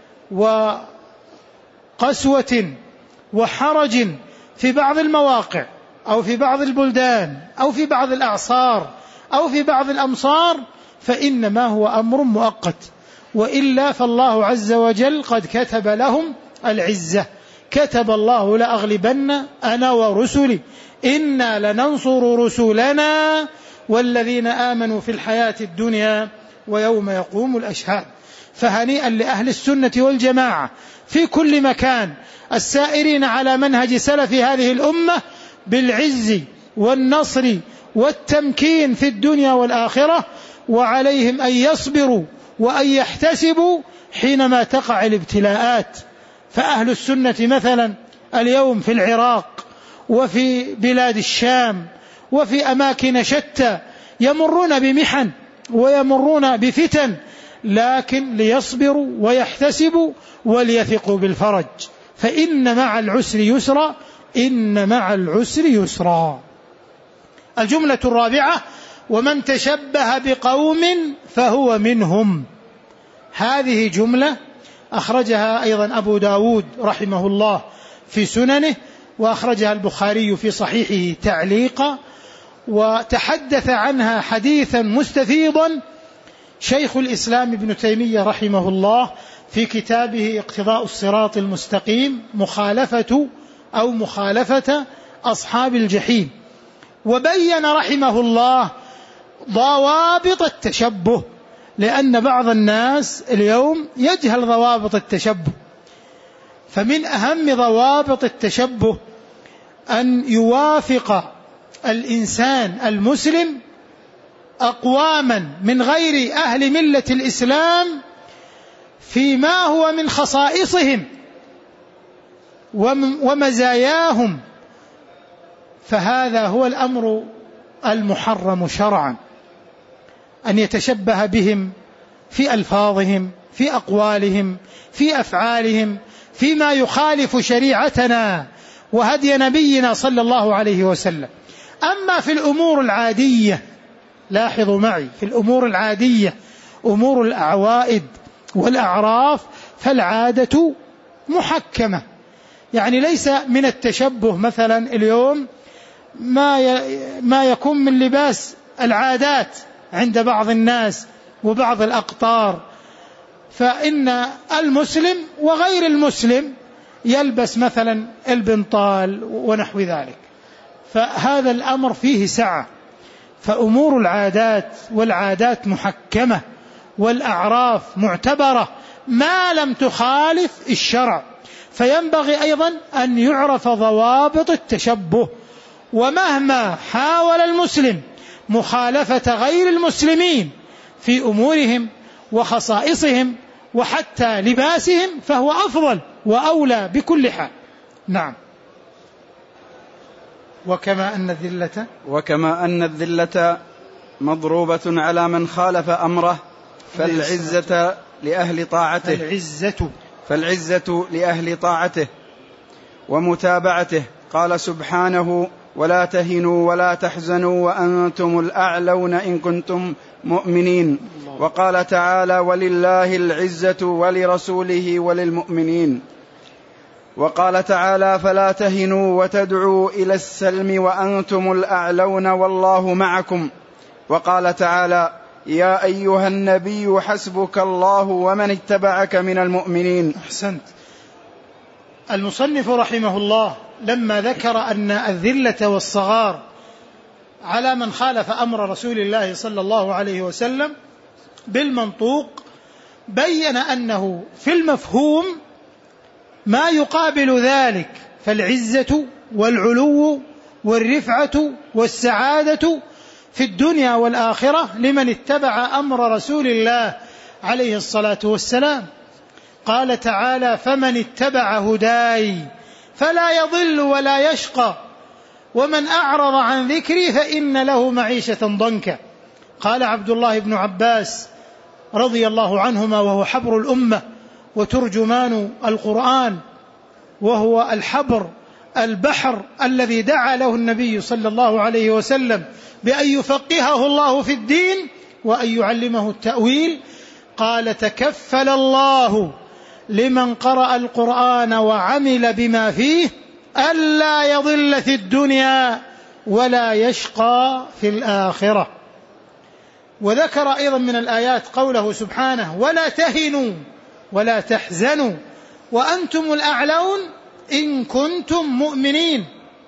وقسوة وحرج في بعض المواقع أو في بعض البلدان أو في بعض الأعصار أو في بعض الأمصار فإنما هو أمر مؤقت، وإلا فالله عز وجل قد كتب لهم العزة. كتب الله لأغلبن أنا ورسلي إنا لننصر رسلنا والذين آمنوا في الحياة الدنيا ويوم يقوم الأشهاد. فهنيئا لأهل السنة والجماعة في كل مكان السائرين على منهج سلف هذه الأمة بالعز والنصر والتمكين في الدنيا والآخرة، وعليهم أن يصبروا وأن يحتسبوا حينما تقع الابتلاءات. فأهل السنة مثلا اليوم في العراق وفي بلاد الشام وفي أماكن شتى يمرون بمحن ويمرون بفتن، لكن ليصبروا ويحتسبوا وليثقوا بالفرج، فإن مع العسر يسرا، إن مع العسر يسرا. الجملة الرابعة ومن تشبه بقوم فهو منهم. هذه جملة أخرجها أيضا أبو داود رحمه الله في سننه، وأخرجها البخاري في صحيحه تعليقا، وتحدث عنها حديثا مستفيضا شيخ الإسلام ابن تيمية رحمه الله في كتابه اقتضاء الصراط المستقيم مخالفة أصحاب الجحيم. وبين رحمه الله ضوابط التشبه، لأن بعض الناس اليوم يجهل ضوابط التشبه. فمن أهم ضوابط التشبه أن يوافق الإنسان المسلم أقواما من غير أهل ملة الإسلام فيما هو من خصائصهم ومزاياهم فهذا هو الأمر المحرم شرعا، أن يتشبه بهم في ألفاظهم، في أقوالهم، في أفعالهم، فيما يخالف شريعتنا وهدي نبينا صلى الله عليه وسلم. أما في الأمور العادية، لاحظوا معي، في الأمور العادية أمور الأعوائد والأعراف فالعادة محكمة، يعني ليس من التشبه مثلا اليوم ما يكون من لباس العادات عند بعض الناس وبعض الأقطار، فإن المسلم وغير المسلم يلبس مثلا البنطال ونحو ذلك، فهذا الأمر فيه سعة. فأمور العادات والعادات محكمة والأعراف معتبرة ما لم تخالف الشرع، فينبغي أيضا أن يعرف ضوابط التشبه. ومهما حاول المسلم مخالفة غير المسلمين في أمورهم وخصائصهم وحتى لباسهم فهو أفضل وأولى بكل حال. نعم. وكما أن الذلة مضروبة على من خالف أمره فالعزة لأهل طاعته ومتابعته. قال سبحانه: ولا تهنوا ولا تحزنوا وأنتم الأعلون إن كنتم مؤمنين. وقال تعالى: ولله العزة ولرسوله وللمؤمنين. وقال تعالى: فلا تهنوا وتدعوا إلى السلم وأنتم الأعلون والله معكم. وقال تعالى: يا أيها النبي حسبك الله ومن اتبعك من المؤمنين. أحسنت. المصنف رحمه الله لما ذكر أن الذلة والصغار على من خالف أمر رسول الله صلى الله عليه وسلم بالمنطوق بين أنه في المفهوم ما يقابل ذلك، فالعزة والعلو والرفعة والسعادة في الدنيا والآخرة لمن اتبع أمر رسول الله عليه الصلاة والسلام. قال تعالى: فمن اتبع هداي فلا يضل ولا يشقى ومن أعرض عن ذكري فإن له معيشة ضنكا. قال عبد الله بن عباس رضي الله عنهما وهو حبر الأمة وترجمان القرآن، وهو الحبر البحر الذي دعا له النبي صلى الله عليه وسلم بأن يفقهه الله في الدين وأن يعلمه التأويل، قال: تكفل الله لمن قرأ القرآن وعمل بما فيه ألا يضل في الدنيا ولا يشقى في الآخرة. وذكر أيضا من الآيات قوله سبحانه: ولا تهنوا ولا تحزنوا وأنتم الأعلون إن كنتم مؤمنين.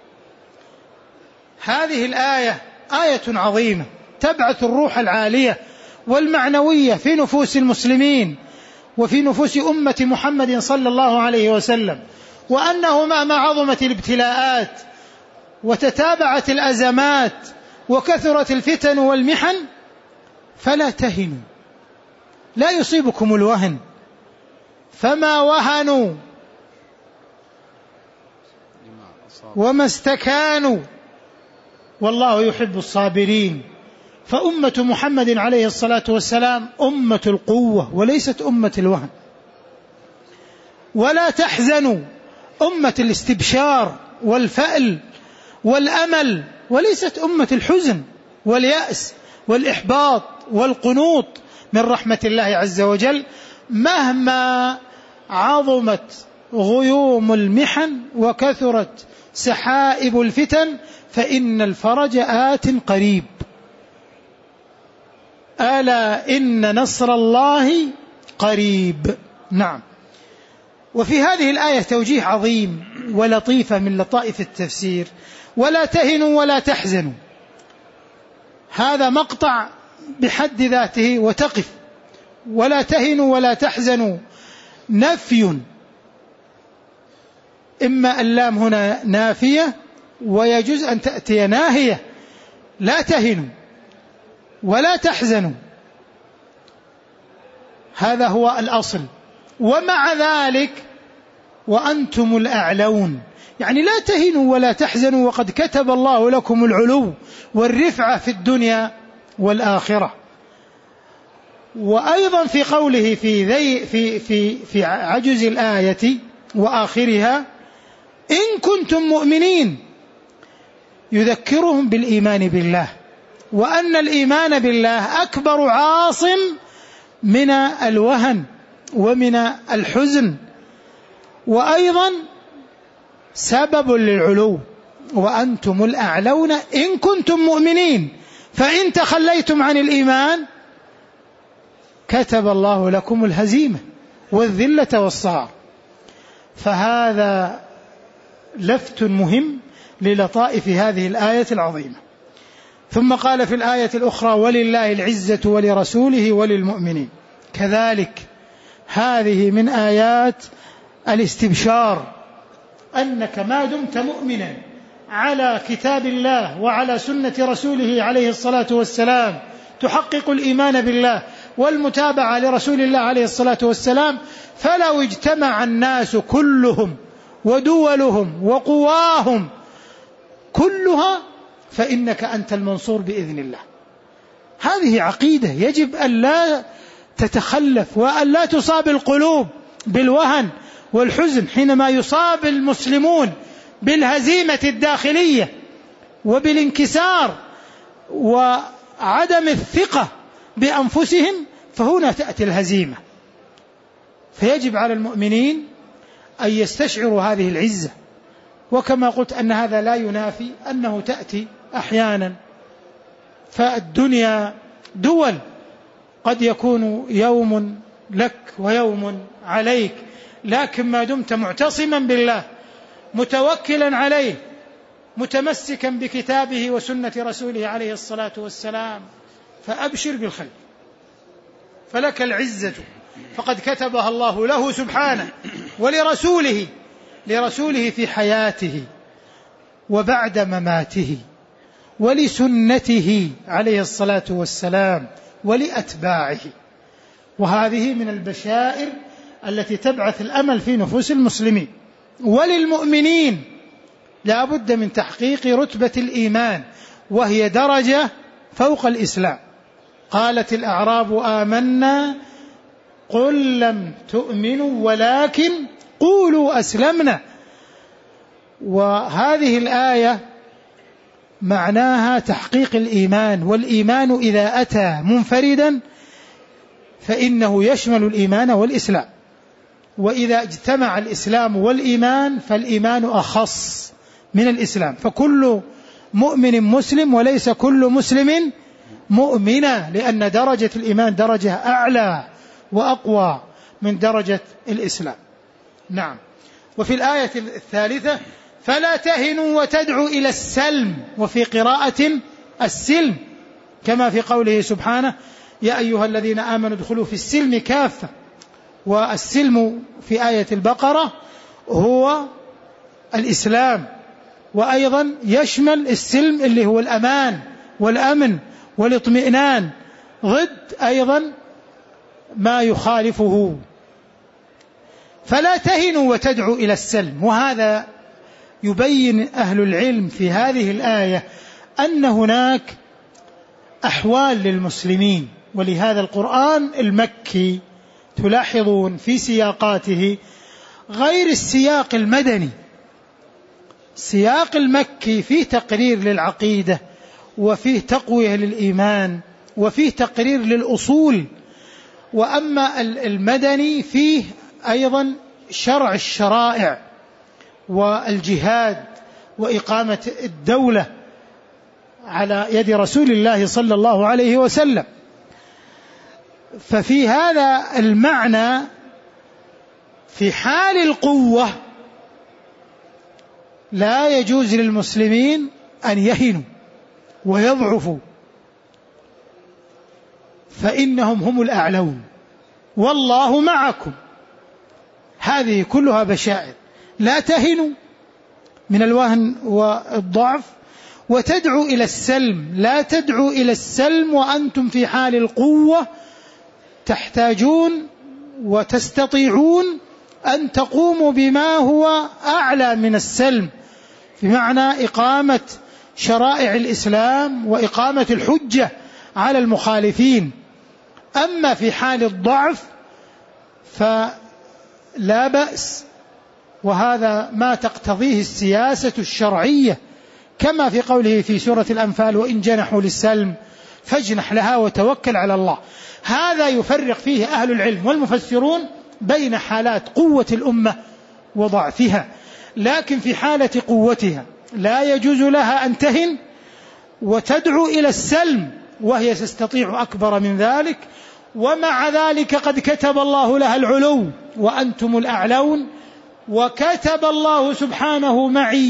هذه الآية آية عظيمة تبعث الروح العالية والمعنوية في نفوس المسلمين وفي نفوس أمة محمد صلى الله عليه وسلم، وأنه مهما عظمت الابتلاءات وتتابعت الأزمات وكثرت الفتن والمحن فلا تهنوا، لا يصيبكم الوهن، فما وهنوا وما استكانوا والله يحب الصابرين. فأمة محمد عليه الصلاة والسلام أمة القوة وليست أمة الوهن. ولا تحزنوا أمة الاستبشار والفأل والأمل وليست أمة الحزن واليأس والإحباط والقنوط من رحمة الله عز وجل. مهما عظمت غيوم المحن وكثرت سحائب الفتن فإن الفرج آت قريب. ألا إن نصر الله قريب. نعم. وفي هذه الآية توجيه عظيم ولطيفة من لطائف التفسير: ولا تهنوا ولا تحزنوا. هذا مقطع بحد ذاته وتقف. ولا تهنوا ولا تحزنوا نفي، إما اللام هنا نافية ويجوز أن تأتي ناهية. لا تهنوا ولا تحزنوا، هذا هو الأصل. ومع ذلك وأنتم الأعلون، يعني لا تهنوا ولا تحزنوا وقد كتب الله لكم العلو والرفعة في الدنيا والآخرة. وأيضا في قوله في عجز الآية وآخرها إن كنتم مؤمنين يذكرهم بالإيمان بالله، وأن الإيمان بالله أكبر عاصم من الوهن ومن الحزن، وأيضا سبب للعلو، وأنتم الأعلون إن كنتم مؤمنين، فإن تخليتم عن الإيمان كتب الله لكم الهزيمة والذلة والصغار. فهذا لفت مهم للطائف هذه الآية العظيمة. ثم قال في الآية الأخرى ولله العزة ولرسوله وللمؤمنين. كذلك هذه من آيات الاستبشار، أنك ما دمت مؤمنا على كتاب الله وعلى سنة رسوله عليه الصلاة والسلام تحقق الإيمان بالله والمتابعة لرسول الله عليه الصلاة والسلام، فلو اجتمع الناس كلهم ودولهم وقواهم كلها فإنك أنت المنصور بإذن الله. هذه عقيدة يجب أن لا تتخلف، وأن لا تصاب القلوب بالوهن والحزن حينما يصاب المسلمون بالهزيمة الداخلية وبالانكسار وعدم الثقة بأنفسهم، فهنا تأتي الهزيمة. فيجب على المؤمنين أن يستشعروا هذه العزة، وكما قلت أن هذا لا ينافي أنه تأتي أحيانا. فالدنيا دول، قد يكون يوم لك ويوم عليك، لكن ما دمت معتصما بالله متوكلا عليه متمسكا بكتابه وسنة رسوله عليه الصلاة والسلام فأبشر بالخير، فلك العزة فقد كتبها الله له سبحانه ولرسوله في حياته وبعد مماته، ولسنته عليه الصلاة والسلام ولأتباعه. وهذه من البشائر التي تبعث الأمل في نفوس المسلمين. وللمؤمنين لا بد من تحقيق رتبة الإيمان، وهي درجة فوق الإسلام. قالت الأعراب آمنا قل لم تؤمنوا ولكن قولوا أسلمنا. وهذه الآية معناها تحقيق الإيمان، والإيمان إذا أتى منفردا فإنه يشمل الإيمان والإسلام، وإذا اجتمع الإسلام والإيمان فالإيمان أخص من الإسلام. فكل مؤمن مسلم وليس كل مسلم مؤمنا، لأن درجة الإيمان درجة أعلى وأقوى من درجة الإسلام. نعم. وفي الآية الثالثة فلا تهنوا وتدعوا إلى السلم، وفي قراءة السلم، كما في قوله سبحانه يا أيها الذين آمنوا ادخلوا في السلم كافة. والسلم في آية البقرة هو الإسلام، وأيضا يشمل السلم اللي هو الأمان والأمن والاطمئنان، ضد أيضا ما يخالفه. فلا تهنوا وتدعوا إلى السلم. وهذا يبين أهل العلم في هذه الآية أن هناك أحوال للمسلمين، ولهذا القرآن المكي تلاحظون في سياقاته غير السياق المدني. السياق المكي فيه تقرير للعقيدة، وفيه تقوية للإيمان، وفيه تقرير للأصول. وأما المدني فيه أيضا شرع الشرائع والجهاد وإقامة الدولة على يد رسول الله صلى الله عليه وسلم. ففي هذا المعنى في حال القوة لا يجوز للمسلمين أن يهنوا ويضعفوا، فإنهم هم الأعلون والله معكم. هذه كلها بشائر. لا تهنوا من الوهن والضعف، وتدعوا إلى السلم. لا تدعوا إلى السلم وأنتم في حال القوة، تحتاجون وتستطيعون أن تقوموا بما هو أعلى من السلم، بمعنى إقامة شرائع الإسلام وإقامة الحجة على المخالفين. أما في حال الضعف فلا بأس، وهذا ما تقتضيه السياسة الشرعية، كما في قوله في سورة الأنفال: وإن جنحوا للسلم فاجنح لها وتوكل على الله. هذا يفرق فيه أهل العلم والمفسرون بين حالات قوة الأمة وضعفها، لكن في حالة قوتها لا يجوز لها أن تهن وتدعو إلى السلم وهي تستطيع أكبر من ذلك، ومع ذلك قد كتب الله لها العلو وأنتم الأعلون، وكتب الله سبحانه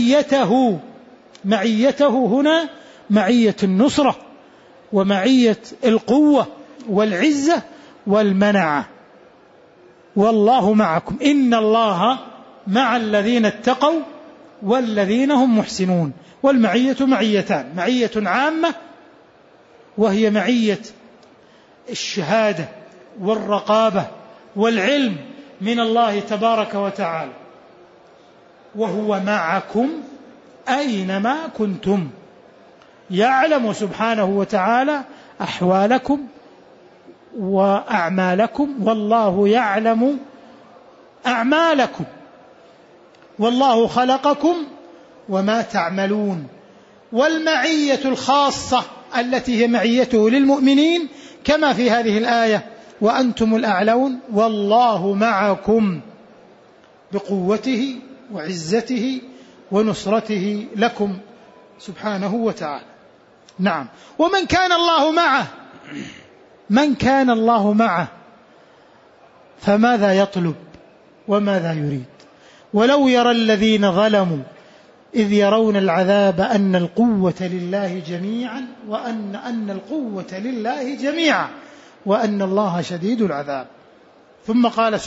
معيته هنا معية النصرة ومعية القوة والعزة والمنعة. والله معكم إن الله مع الذين اتقوا والذين هم محسنون. والمعية معيتان: معية عامة وهي معية الشهادة والرقابة والعلم من الله تبارك وتعالى، وهو معكم أينما كنتم، يعلم سبحانه وتعالى أحوالكم وأعمالكم، والله يعلم أعمالكم، والله خلقكم وما تعملون. والمعية الخاصة التي هي معيته للمؤمنين كما في هذه الآية: وأنتم الأعلون والله معكم بقوته وعزته ونصرته لكم سبحانه وتعالى. نعم. ومن كان الله معه، من كان الله معه فماذا يطلب وماذا يريد؟ ولو يرى الذين ظلموا إذ يرون العذاب أن القوة لله جميعا وأن القوة لله جميعا وأن الله شديد العذاب. ثم قال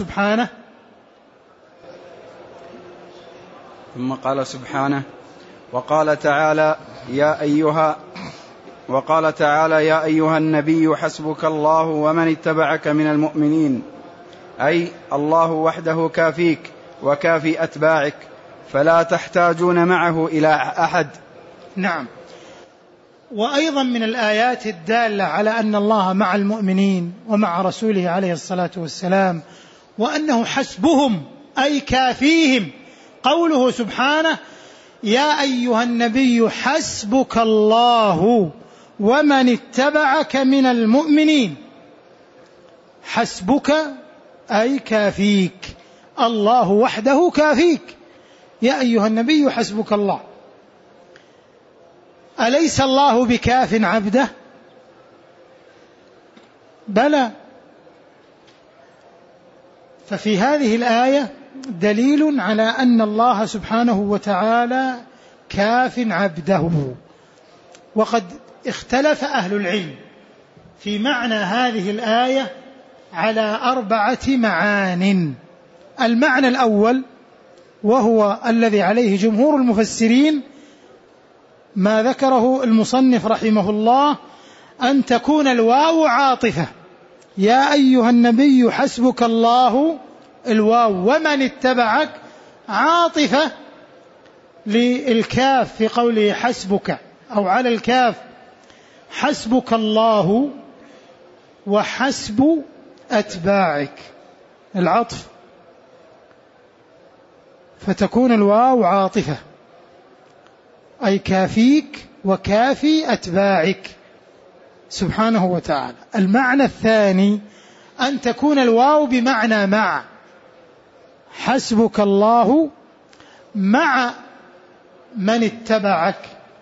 سبحانه: وقال تعالى: يا أيها النبي حسبك الله ومن اتبعك من المؤمنين، أي الله وحده كافيك وكافي أتباعك، فلا تحتاجون معه إلى أحد. نعم. وأيضا من الآيات الدالة على أن الله مع المؤمنين ومع رسوله عليه الصلاة والسلام وأنه حسبهم أي كافيهم قوله سبحانه: يا أيها النبي حسبك الله ومن اتبعك من المؤمنين. حسبك أي كافيك، الله وحده كافيك. يا أيها النبي حسبك الله. أليس الله بكاف عبده؟ بلى. ففي هذه الآية دليل على أن الله سبحانه وتعالى كاف عبده. وقد اختلف أهل العلم في معنى هذه الآية على 4 معان. المعنى الأول وهو الذي عليه جمهور المفسرين ما ذكره المصنف رحمه الله، أن تكون الواو عاطفة: يا أيها النبي حسبك الله، الواو ومن اتبعك عاطفة للكاف في قوله حسبك، أو على الكاف حسبك الله وحسب أتباعك العطف، فتكون الواو عاطفة أي كافيك وكافي أتباعك سبحانه وتعالى. المعنى الثاني أن تكون الواو بمعنى مع، حسبك الله مع من اتبعك،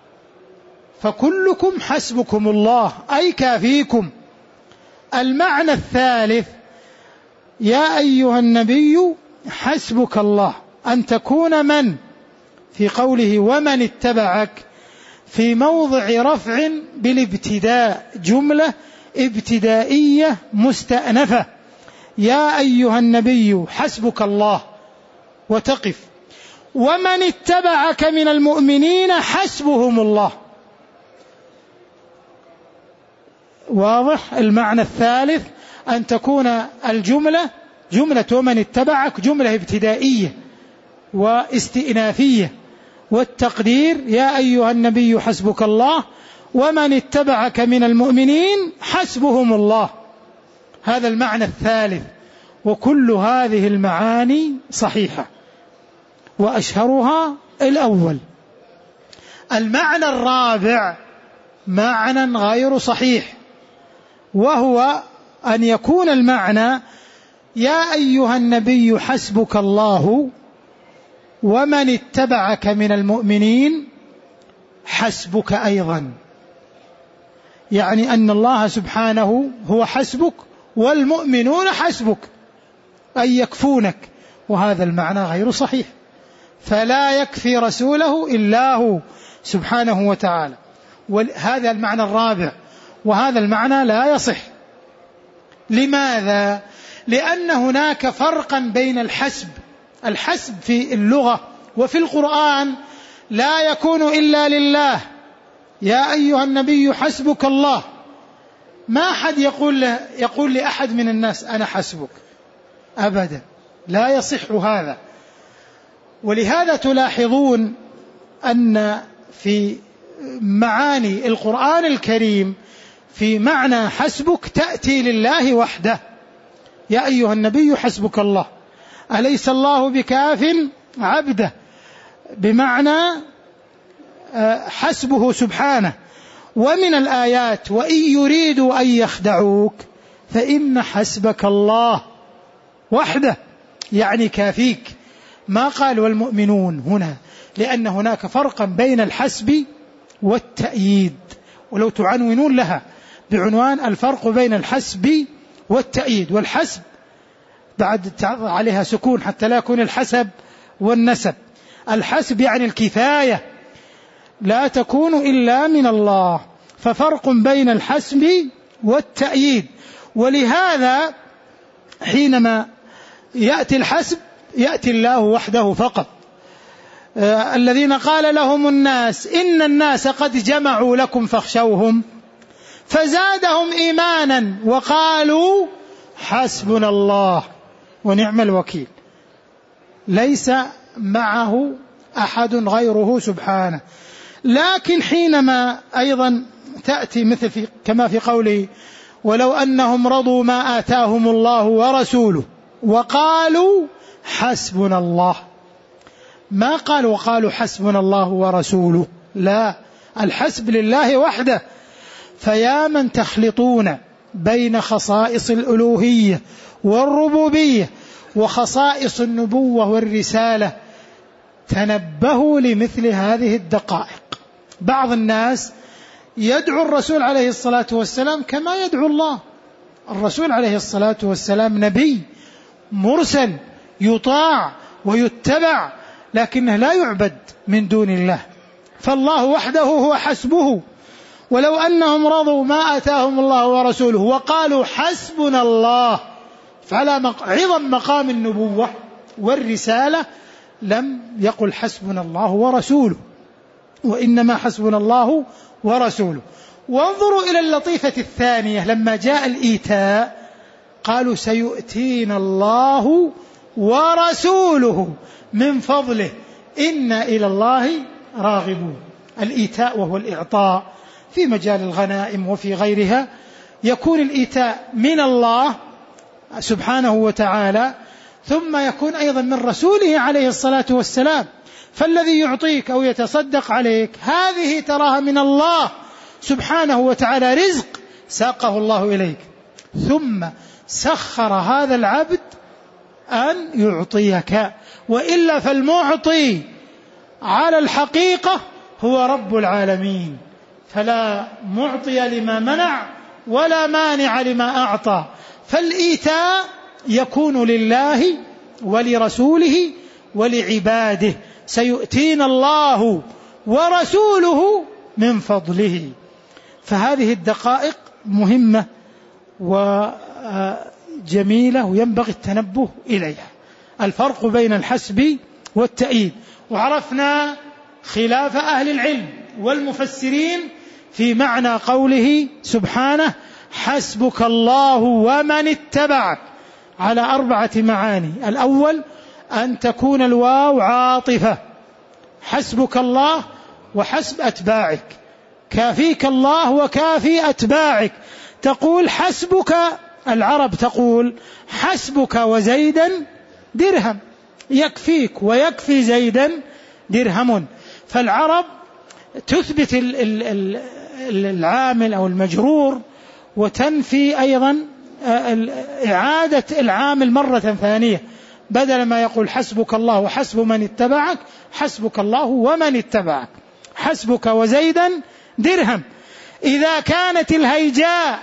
فكلكم حسبكم الله أي كافيكم. المعنى الثالث: يا أيها النبي حسبك الله، أن تكون من في قوله ومن اتبعك في موضع رفع بالابتداء، جملة ابتدائية مستأنفة: يا أيها النبي حسبك الله، وتقف. ومن اتبعك من المؤمنين حسبهم الله. واضح؟ المعنى الثالث أن تكون الجملة جملة ومن اتبعك جملة ابتدائية واستئنافية، والتقدير يا أيها النبي حسبك الله ومن اتبعك من المؤمنين حسبهم الله. هذا المعنى الثالث. وكل هذه المعاني صحيحة، وأشهرها الأول. المعنى الرابع معنى غير صحيح، وهو أن يكون المعنى يا أيها النبي حسبك الله ومن اتبعك من المؤمنين حسبك أيضا، يعني أن الله سبحانه هو حسبك والمؤمنون حسبك، أي يكفونك، وهذا المعنى غير صحيح، فلا يكفي رسوله إلا هو سبحانه وتعالى. وهذا المعنى الرابع، وهذا المعنى لا يصح. لماذا؟ لأن هناك فرقا بين الحسب في اللغة وفي القرآن لا يكون إلا لله. يا أيها النبي حسبك الله، ما أحد يقول لأحد من الناس أنا حسبك، أبدا، لا يصح هذا. ولهذا تلاحظون أن في معاني القرآن الكريم في معنى حسبك تأتي لله وحده. يا أيها النبي حسبك الله، أليس الله بكاف عبده، بمعنى حسبه سبحانه. ومن الآيات وإن يريدوا أن يخدعوك فإن حسبك الله وحده، يعني كافيك. ما قال والمؤمنون هنا، لأن هناك فرقا بين الحسب والتأييد، ولو تعنونون لها بعنوان الفرق بين الحسب والتأييد. والحسب بعد عليها سكون حتى لا يكون الحسب والنسب. الحسب يعني الكفاية، لا تكون إلا من الله، ففرق بين الحسب والتأييد. ولهذا حينما يأتي الحسب يأتي الله وحده فقط. الذين قال لهم الناس إن الناس قد جمعوا لكم فاخشوهم فزادهم إيمانا وقالوا حسبنا الله ونعم الوكيل، ليس معه أحد غيره سبحانه. لكن حينما أيضا تأتي مثل كما في قوله ولو أنهم رضوا ما آتاهم الله ورسوله وقالوا حسبنا الله، ما قال وقالوا حسبنا الله ورسوله، لا، الحسب لله وحده. فيا من تخلطون بين خصائص الألوهية والربوبية وخصائص النبوة والرسالة، تنبهوا لمثل هذه الدقائق. بعض الناس يدعو الرسول عليه الصلاة والسلام كما يدعو الله. الرسول عليه الصلاة والسلام نبي مرسل يطاع ويتبع، لكنه لا يعبد من دون الله، فالله وحده هو حسبه. ولو أنهم رضوا ما آتاهم الله ورسوله وقالوا حسبنا الله، فعلى عظم مقام النبوة والرسالة لم يقل حسبنا الله ورسوله، وإنما حسبنا الله ورسوله. وانظروا إلى اللطيفة الثانية، لما جاء الإيتاء قالوا سيؤتينا الله ورسوله من فضله إنا إلى الله راغبون. الإيتاء وهو الإعطاء في مجال الغنائم وفي غيرها، يكون الإيتاء من الله سبحانه وتعالى، ثم يكون أيضا من رسوله عليه الصلاة والسلام. فالذي يعطيك أو يتصدق عليك هذه تراها من الله سبحانه وتعالى، رزق ساقه الله إليك، ثم سخر هذا العبد أن يعطيك. وإلا فالمعطي على الحقيقة هو رب العالمين، فلا معطي لما منع ولا مانع لما أعطى. فالإيتاء يكون لله ولرسوله ولعباده، سيؤتينا الله ورسوله من فضله. فهذه الدقائق مهمة وجميلة وينبغي التنبه إليها، الفرق بين الحسب والتأييد. وعرفنا خلاف أهل العلم والمفسرين في معنى قوله سبحانه حسبك الله ومن اتبعك على 4 معاني. الأول أن تكون الواو عاطفة، حسبك الله وحسب أتباعك، كافيك الله وكافي أتباعك. تقول حسبك، العرب تقول حسبك وزيدا درهم، يكفيك ويكفي زيدا درهم. فالعرب تثبت العامل أو المجرور وتنفي أيضا إعادة العامل مرة ثانية، بدل ما يقول حسبك الله وحسب من اتبعك، حسبك الله ومن اتبعك، حسبك وزيدا درهم. إذا كانت الهيجاء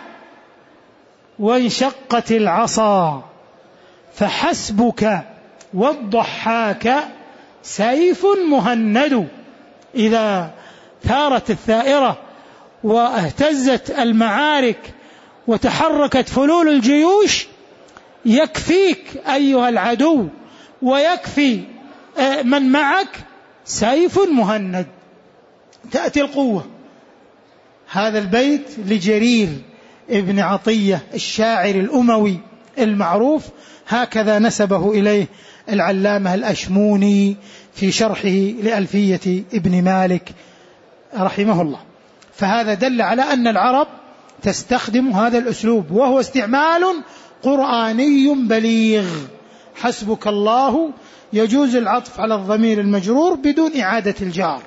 وانشقت العصا فحسبك والضحاك سيف مهند. إذا ثارت الثائرة واهتزت المعارك وتحركت فلول الجيوش، يكفيك أيها العدو ويكفي من معك سيف مهند، تأتي القوة. هذا البيت لجرير ابن عطية الشاعر الأموي المعروف، هكذا نسبه إليه العلامة الأشموني في شرحه لألفية ابن مالك رحمه الله. فهذا دل على أن العرب تستخدم هذا الأسلوب، وهو استعمال قرآني بليغ. حسبك الله يجوز العطف على الضمير المجرور بدون إعادة الجار،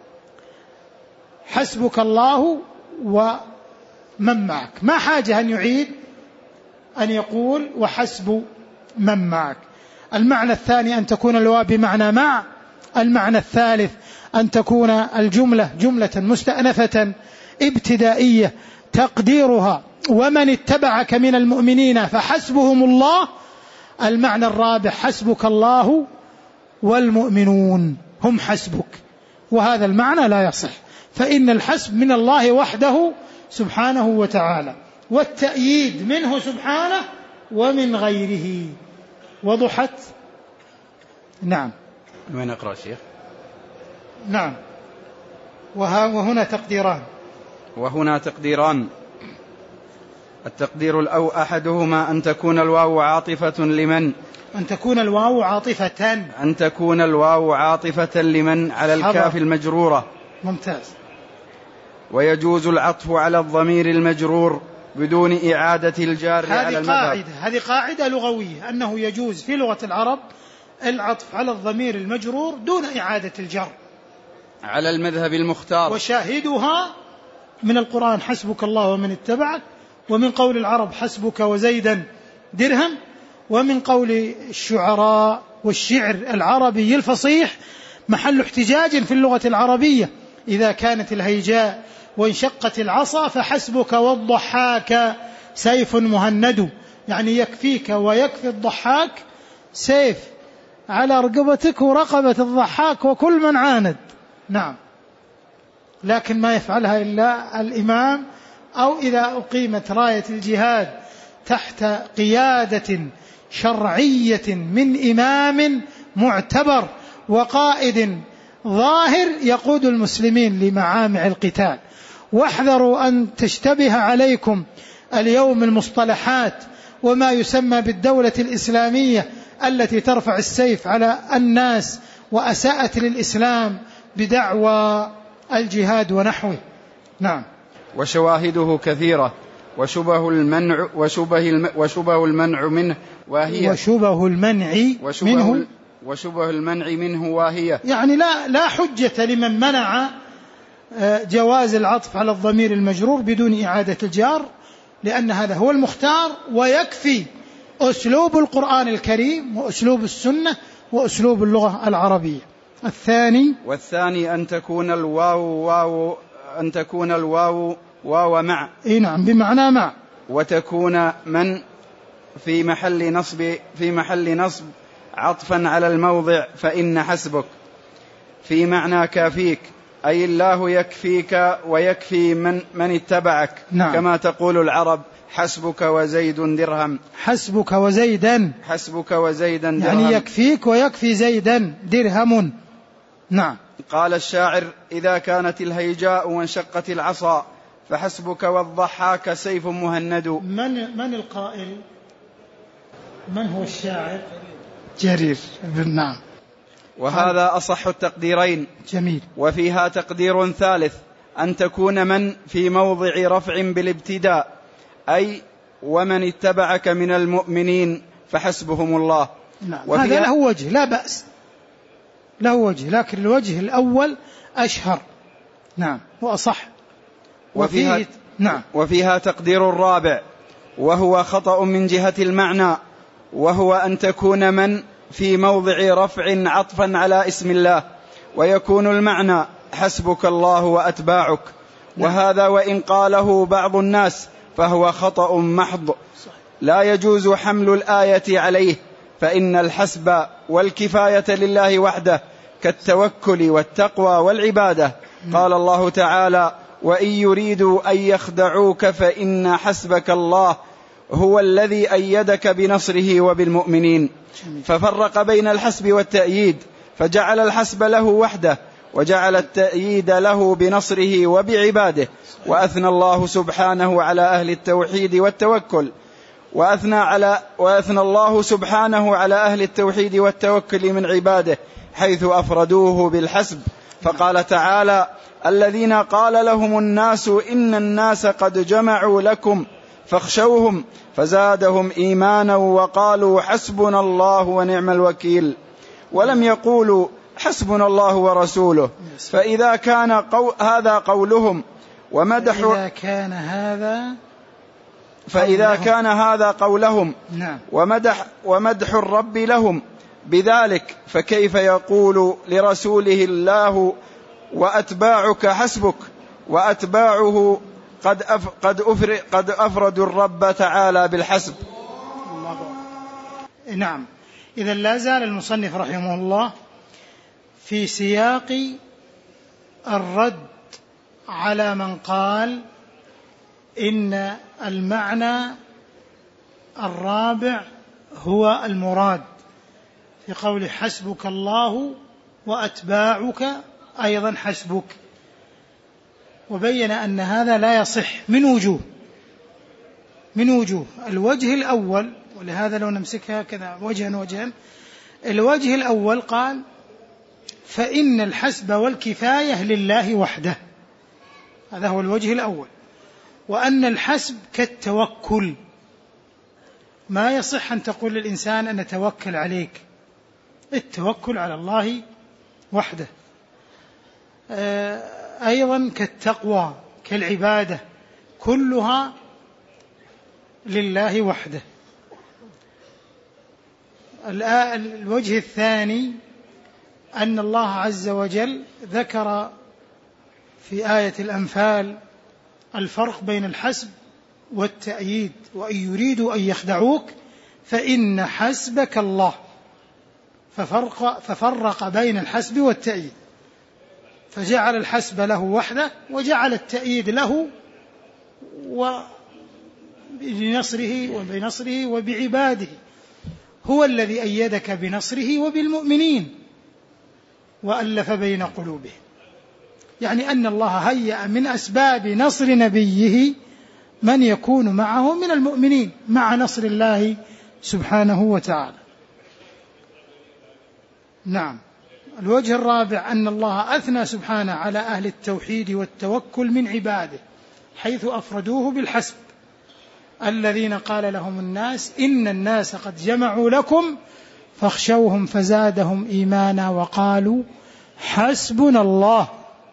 حسبك الله ومن معك، ما حاجة أن يعيد أن يقول وحسب من معك. المعنى الثاني أن تكون الواو بمعنى مع. المعنى الثالث أن تكون الجملة جملة مستأنفة ابتدائية تقديرها ومن اتبعك من المؤمنين فحسبهم الله. المعنى الرابع حسبك الله والمؤمنون هم حسبك، وهذا المعنى لا يصح، فإن الحسب من الله وحده سبحانه وتعالى، والتأييد منه سبحانه ومن غيره. وضحت؟ نعم. من أقرأ شيخ؟ نعم. وهنا تقديران. التقدير أحدهما أن تكون الواو عاطفة لمن، أن تكون الواو عاطفة لمن على الكاف المجرورة. ممتاز. ويجوز العطف على الضمير المجرور بدون إعادة الجار على المذهب. هذه قاعدة لغوية، أنه يجوز في لغة العرب العطف على الضمير المجرور دون إعادة الجر على المذهب المختار. وشاهدها من القرآن حسبك الله ومن اتبعك، ومن قول العرب حسبك وزيدا درهم، ومن قول الشعراء والشعر العربي الفصيح محل احتجاج في اللغة العربية. إذا كانت الهيجاء وانشقت العصا فحسبك والضحاك سيف مهند، يعني يكفيك ويكفي الضحاك سيف على رقبتك ورقبة الضحاك وكل من عاند. نعم، لكن ما يفعلها إلا الإمام، أو إذا أقيمت راية الجهاد تحت قيادة شرعية من إمام معتبر وقائد ظاهر يقود المسلمين لمعامع القتال. واحذروا أن تشتبه عليكم اليوم المصطلحات وما يسمى بالدولة الإسلامية التي ترفع السيف على الناس وأساءت للإسلام بدعوى الجهاد ونحوه. نعم. وشواهده كثيرة، وشبه المنع منه واهية. وشبه المنع منه واهية، يعني لا حجة لمن منع جواز العطف على الضمير المجرور بدون إعادة الجار، لأن هذا هو المختار، ويكفي أسلوب القرآن الكريم وأسلوب السنة وأسلوب اللغة العربية. والثاني أن تكون الواو واو مع. نعم، بمعنى مع. وتكون من في محل نصب عطفا على الموضع، فإن حسبك في معنى كافيك، أي الله يكفيك ويكفي من اتبعك. نعم. كما تقول العرب حسبك وزيد درهم. حسبك وزيدا درهم، يعني يكفيك ويكفي زيدا درهم. نعم. قال الشاعر: إذا كانت الهيجاء وانشقت العصا فحسبك والضحاك سيف مهند. من القائل؟ من هو الشاعر؟ جرير بن نعم. وهذا أصح التقديرين. جميل. وفيها تقدير ثالث أن تكون من في موضع رفع بالابتداء، أي ومن اتبعك من المؤمنين فحسبهم الله. نعم. هذا له وجه لا بأس، له وجه، لكن الوجه الأول أشهر. نعم وأصح. وفيها تقدير الرابع وهو خطأ من جهة المعنى، وهو أن تكون من في موضع رفع عطفا على اسم الله، ويكون المعنى حسبك الله وأتباعك. وهذا وإن قاله بعض الناس فهو خطأ محض، لا يجوز حمل الآية عليه، فإن الحسب والكفاية لله وحده كالتوكل والتقوى والعبادة. قال الله تعالى: وإن يريدوا أن يخدعوك فإن حسبك الله هو الذي أيدك بنصره وبالمؤمنين. ففرق بين الحسب والتأييد، فجعل الحسب له وحده، وجعل التأييد له بنصره وبعباده. وأثنى الله سبحانه على أهل التوحيد والتوكل وأثنى الله سبحانه على أهل التوحيد والتوكل من عباده حيث أفردوه بالحسب، فقال تعالى: الذين قال لهم الناس إن الناس قد جمعوا لكم فاخشوهم فزادهم إيمانا وقالوا حسبنا الله ونعم الوكيل، ولم يقولوا حسبنا الله ورسوله. فإذا كان هذا قولهم فإذا كان هذا قولهم ومدح الرب لهم بذلك، فكيف يقول لرسوله الله وأتباعك حسبك وأتباعه قد أفردوا الرب تعالى بالحسب. نعم. إذا لا زال المصنف رحمه الله في سياق الرد على من قال إن المعنى الرابع هو المراد في قول حسبك الله وأتباعك أيضا حسبك، وبين أن هذا لا يصح من وجوه. الوجه الأول، ولهذا لو نمسكها كذا وجها، الوجه الأول قال: فإن الحسب والكفاية لله وحده، هذا هو الوجه الأول، وأن الحسب كالتوكل، ما يصح أن تقول للإنسان أن نتوكل عليك، التوكل على الله وحده. أيضا كالتقوى، كالعبادة، كلها لله وحده. الوجه الثاني أن الله عز وجل ذكر في آية الأنفال الفرق بين الحسب والتأييد: وإن يريدوا أن يخدعوك فإن حسبك الله، ففرق بين الحسب والتأييد، فجعل الحسب له وحده وجعل التأييد له وبنصره وبعباده. هو الذي أيدك بنصره وبالمؤمنين وألف بين قلوبهم، يعني أن الله هيأ من أسباب نصر نبيه من يكون معه من المؤمنين مع نصر الله سبحانه وتعالى. نعم. الوجه الرابع أن الله أثنى سبحانه على أهل التوحيد والتوكل من عباده حيث أفردوه بالحسب، الذين قال لهم الناس إن الناس قد جمعوا لكم فاخشوهم فزادهم إيمانا وقالوا حسبنا الله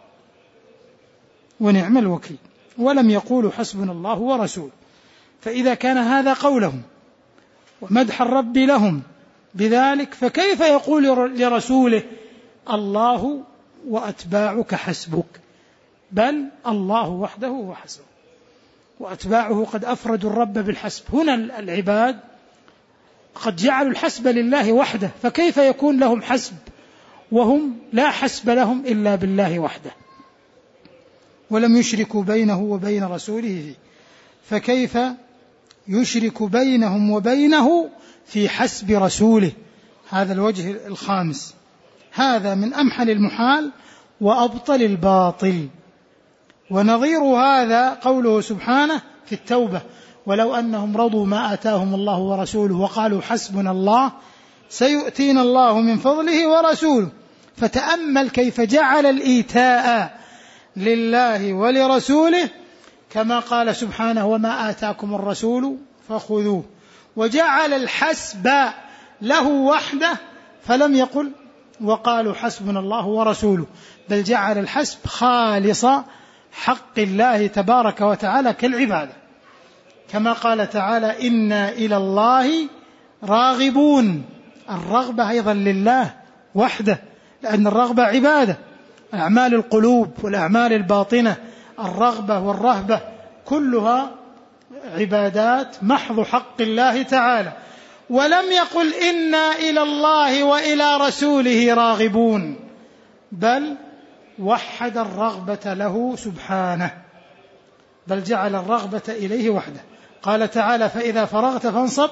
ونعم الوكيل، ولم يقولوا حسبنا الله ورسوله. فإذا كان هذا قولهم ومدح الرب لهم بذلك، فكيف يقول لرسوله الله وأتباعك حسبك؟ بل الله وحده هو حسبه، وأتباعه قد أفردوا الرب بالحسب. هنا العباد قد جعلوا الحسب لله وحده، فكيف يكون لهم حسب وهم لا حسب لهم إلا بالله وحده، ولم يشركوا بينه وبين رسوله فيه، فكيف يشرك بينهم وبينه في حسب رسوله؟ هذا الوجه الخامس. هذا من أمحل المحال وأبطل الباطل. ونظير هذا قوله سبحانه في التوبة: ولو أنهم رضوا ما آتاهم الله ورسوله وقالوا حسبنا الله سيؤتينا الله من فضله ورسوله. فتأمل كيف جعل الإيتاء لله ولرسوله كما قال سبحانه وما آتاكم الرسول فخذوه، وجعل الحسب له وحده فلم يقل وقالوا حسبنا الله ورسوله، بل جعل الحسب خالص حق الله تبارك وتعالى كالعبادة، كما قال تعالى إنا إلى الله راغبون. الرغبة أيضا لله وحده، لأن الرغبة عبادة، أعمال القلوب والأعمال الباطنة، الرغبة والرهبة كلها عبادات محض حق الله تعالى. ولم يقل إنا إلى الله وإلى رسوله راغبون، بل وحد الرغبة له سبحانه، بل جعل الرغبة إليه وحده. قال تعالى فإذا فرغت فانصب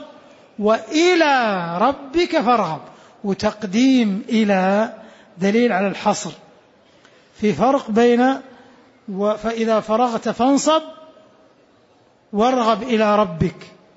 وإلى ربك فارغب، وتقديم إلى دليل على الحصر، في فرق بين فإذا فرغت فانصب وارغب إلى ربك،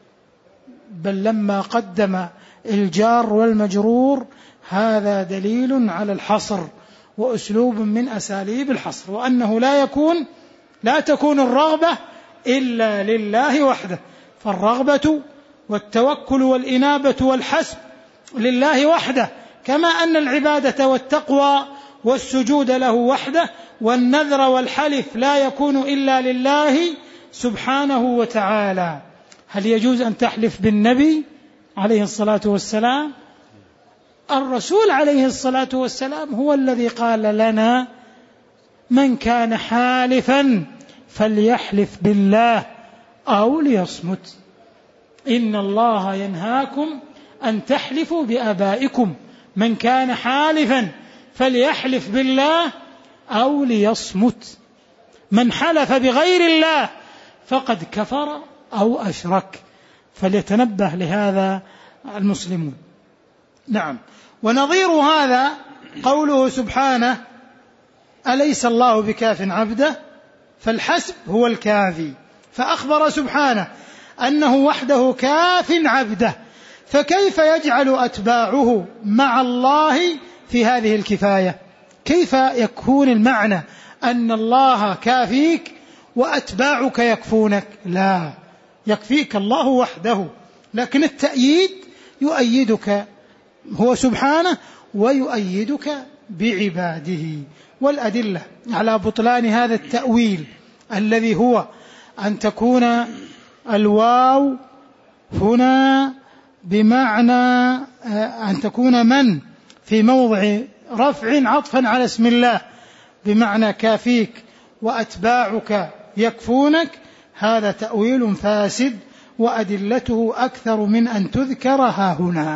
بل لما قدم الجار والمجرور هذا دليل على الحصر وأسلوب من أساليب الحصر، وأنه لا تكون الرغبة إلا لله وحده، فالرغبة والتوكل والإنابة والحسب لله وحده، كما أن العبادة والتقوى والسجود له وحده، والنذر والحلف لا يكون إلا لله سبحانه وتعالى. هل يجوز أن تحلف بالنبي عليه الصلاة والسلام؟ الرسول عليه الصلاة والسلام هو الذي قال لنا من كان حالفا فليحلف بالله أو ليصمت، إن الله ينهاكم أن تحلفوا بآبائكم، من كان حالفا فليحلف بالله أو ليصمت، من حلف بغير الله فقد كفر أو أشرك، فليتنبه لهذا المسلمون. نعم. ونظير هذا قوله سبحانه أليس الله بكاف عبده، فالحسب هو الكافي، فأخبر سبحانه أنه وحده كاف عبده، فكيف يجعل أتباعه مع الله في هذه الكفاية؟ كيف يكون المعنى أن الله كافيك وأتباعك يكفونك؟ لا، يكفيك الله وحده، لكن التأييد يؤيدك هو سبحانه ويؤيدك بعباده. والأدلة على بطلان هذا التأويل الذي هو أن تكون الواو هنا بمعنى أن تكون من في موضع رفع عطفا على اسم الله بمعنى كافيك وأتباعك يكفونك، هذا تأويل فاسد وأدلته أكثر من أن تذكرها هنا.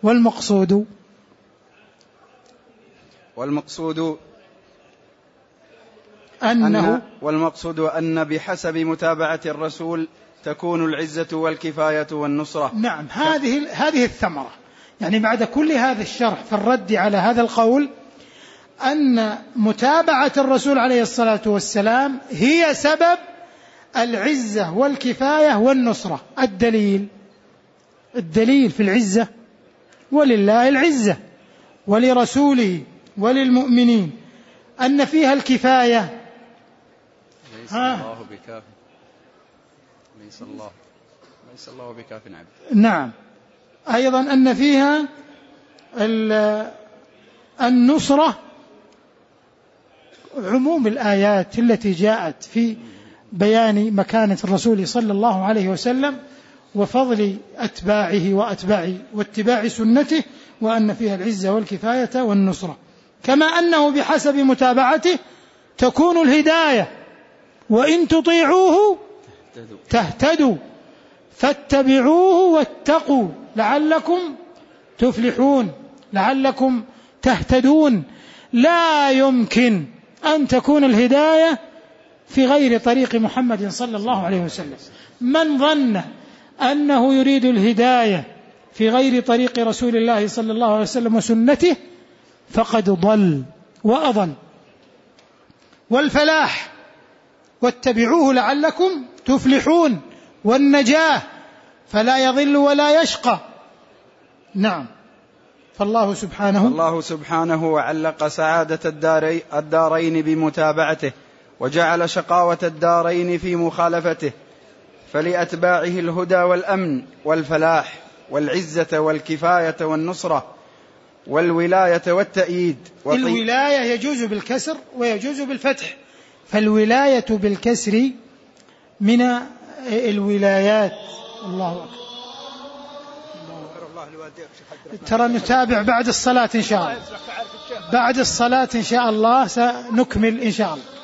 والمقصود أن بحسب متابعة الرسول تكون العزة والكفاية والنصرة. نعم، هذه الثمرة، يعني بعد كل هذا الشرح في الرد على هذا القول أن متابعة الرسول عليه الصلاة والسلام هي سبب العزة والكفاية والنصرة. الدليل في العزة، ولله العزة ولرسوله وللمؤمنين، أن فيها الكفاية. ليس الله بكاف، ليس الله بكاف عبد. نعم، أيضا أن فيها النصرة، عموم الآيات التي جاءت في بيان مكانة الرسول صلى الله عليه وسلم وفضل أتباعه واتباع سنته، وأن فيها العزة والكفاية والنصرة، كما أنه بحسب متابعته تكون الهداية، وإن تطيعوه تهتدوا فاتبعوه واتقوا لعلكم تفلحون، لعلكم تهتدون. لا يمكن أن تكون الهداية في غير طريق محمد صلى الله عليه وسلم. من ظن أنه يريد الهداية في غير طريق رسول الله صلى الله عليه وسلم وسنته فقد ضل وأضل. والفلاح واتبعوه لعلكم تفلحون، والنجاة، فلا يضل ولا يشقى. نعم. فالله سبحانه علق سعادة الدارين بمتابعته، وجعل شقاوة الدارين في مخالفته، فلأتباعه الهدى والأمن والفلاح والعزة والكفاية والنصرة والولاية والتأييد. الولاية يجوز بالكسر ويجوز بالفتح، فالولاية بالكسر من الولايات. الله أكبر. ترى نتابع بعد الصلاة إن شاء الله، بعد الصلاة إن شاء الله سنكمل إن شاء الله.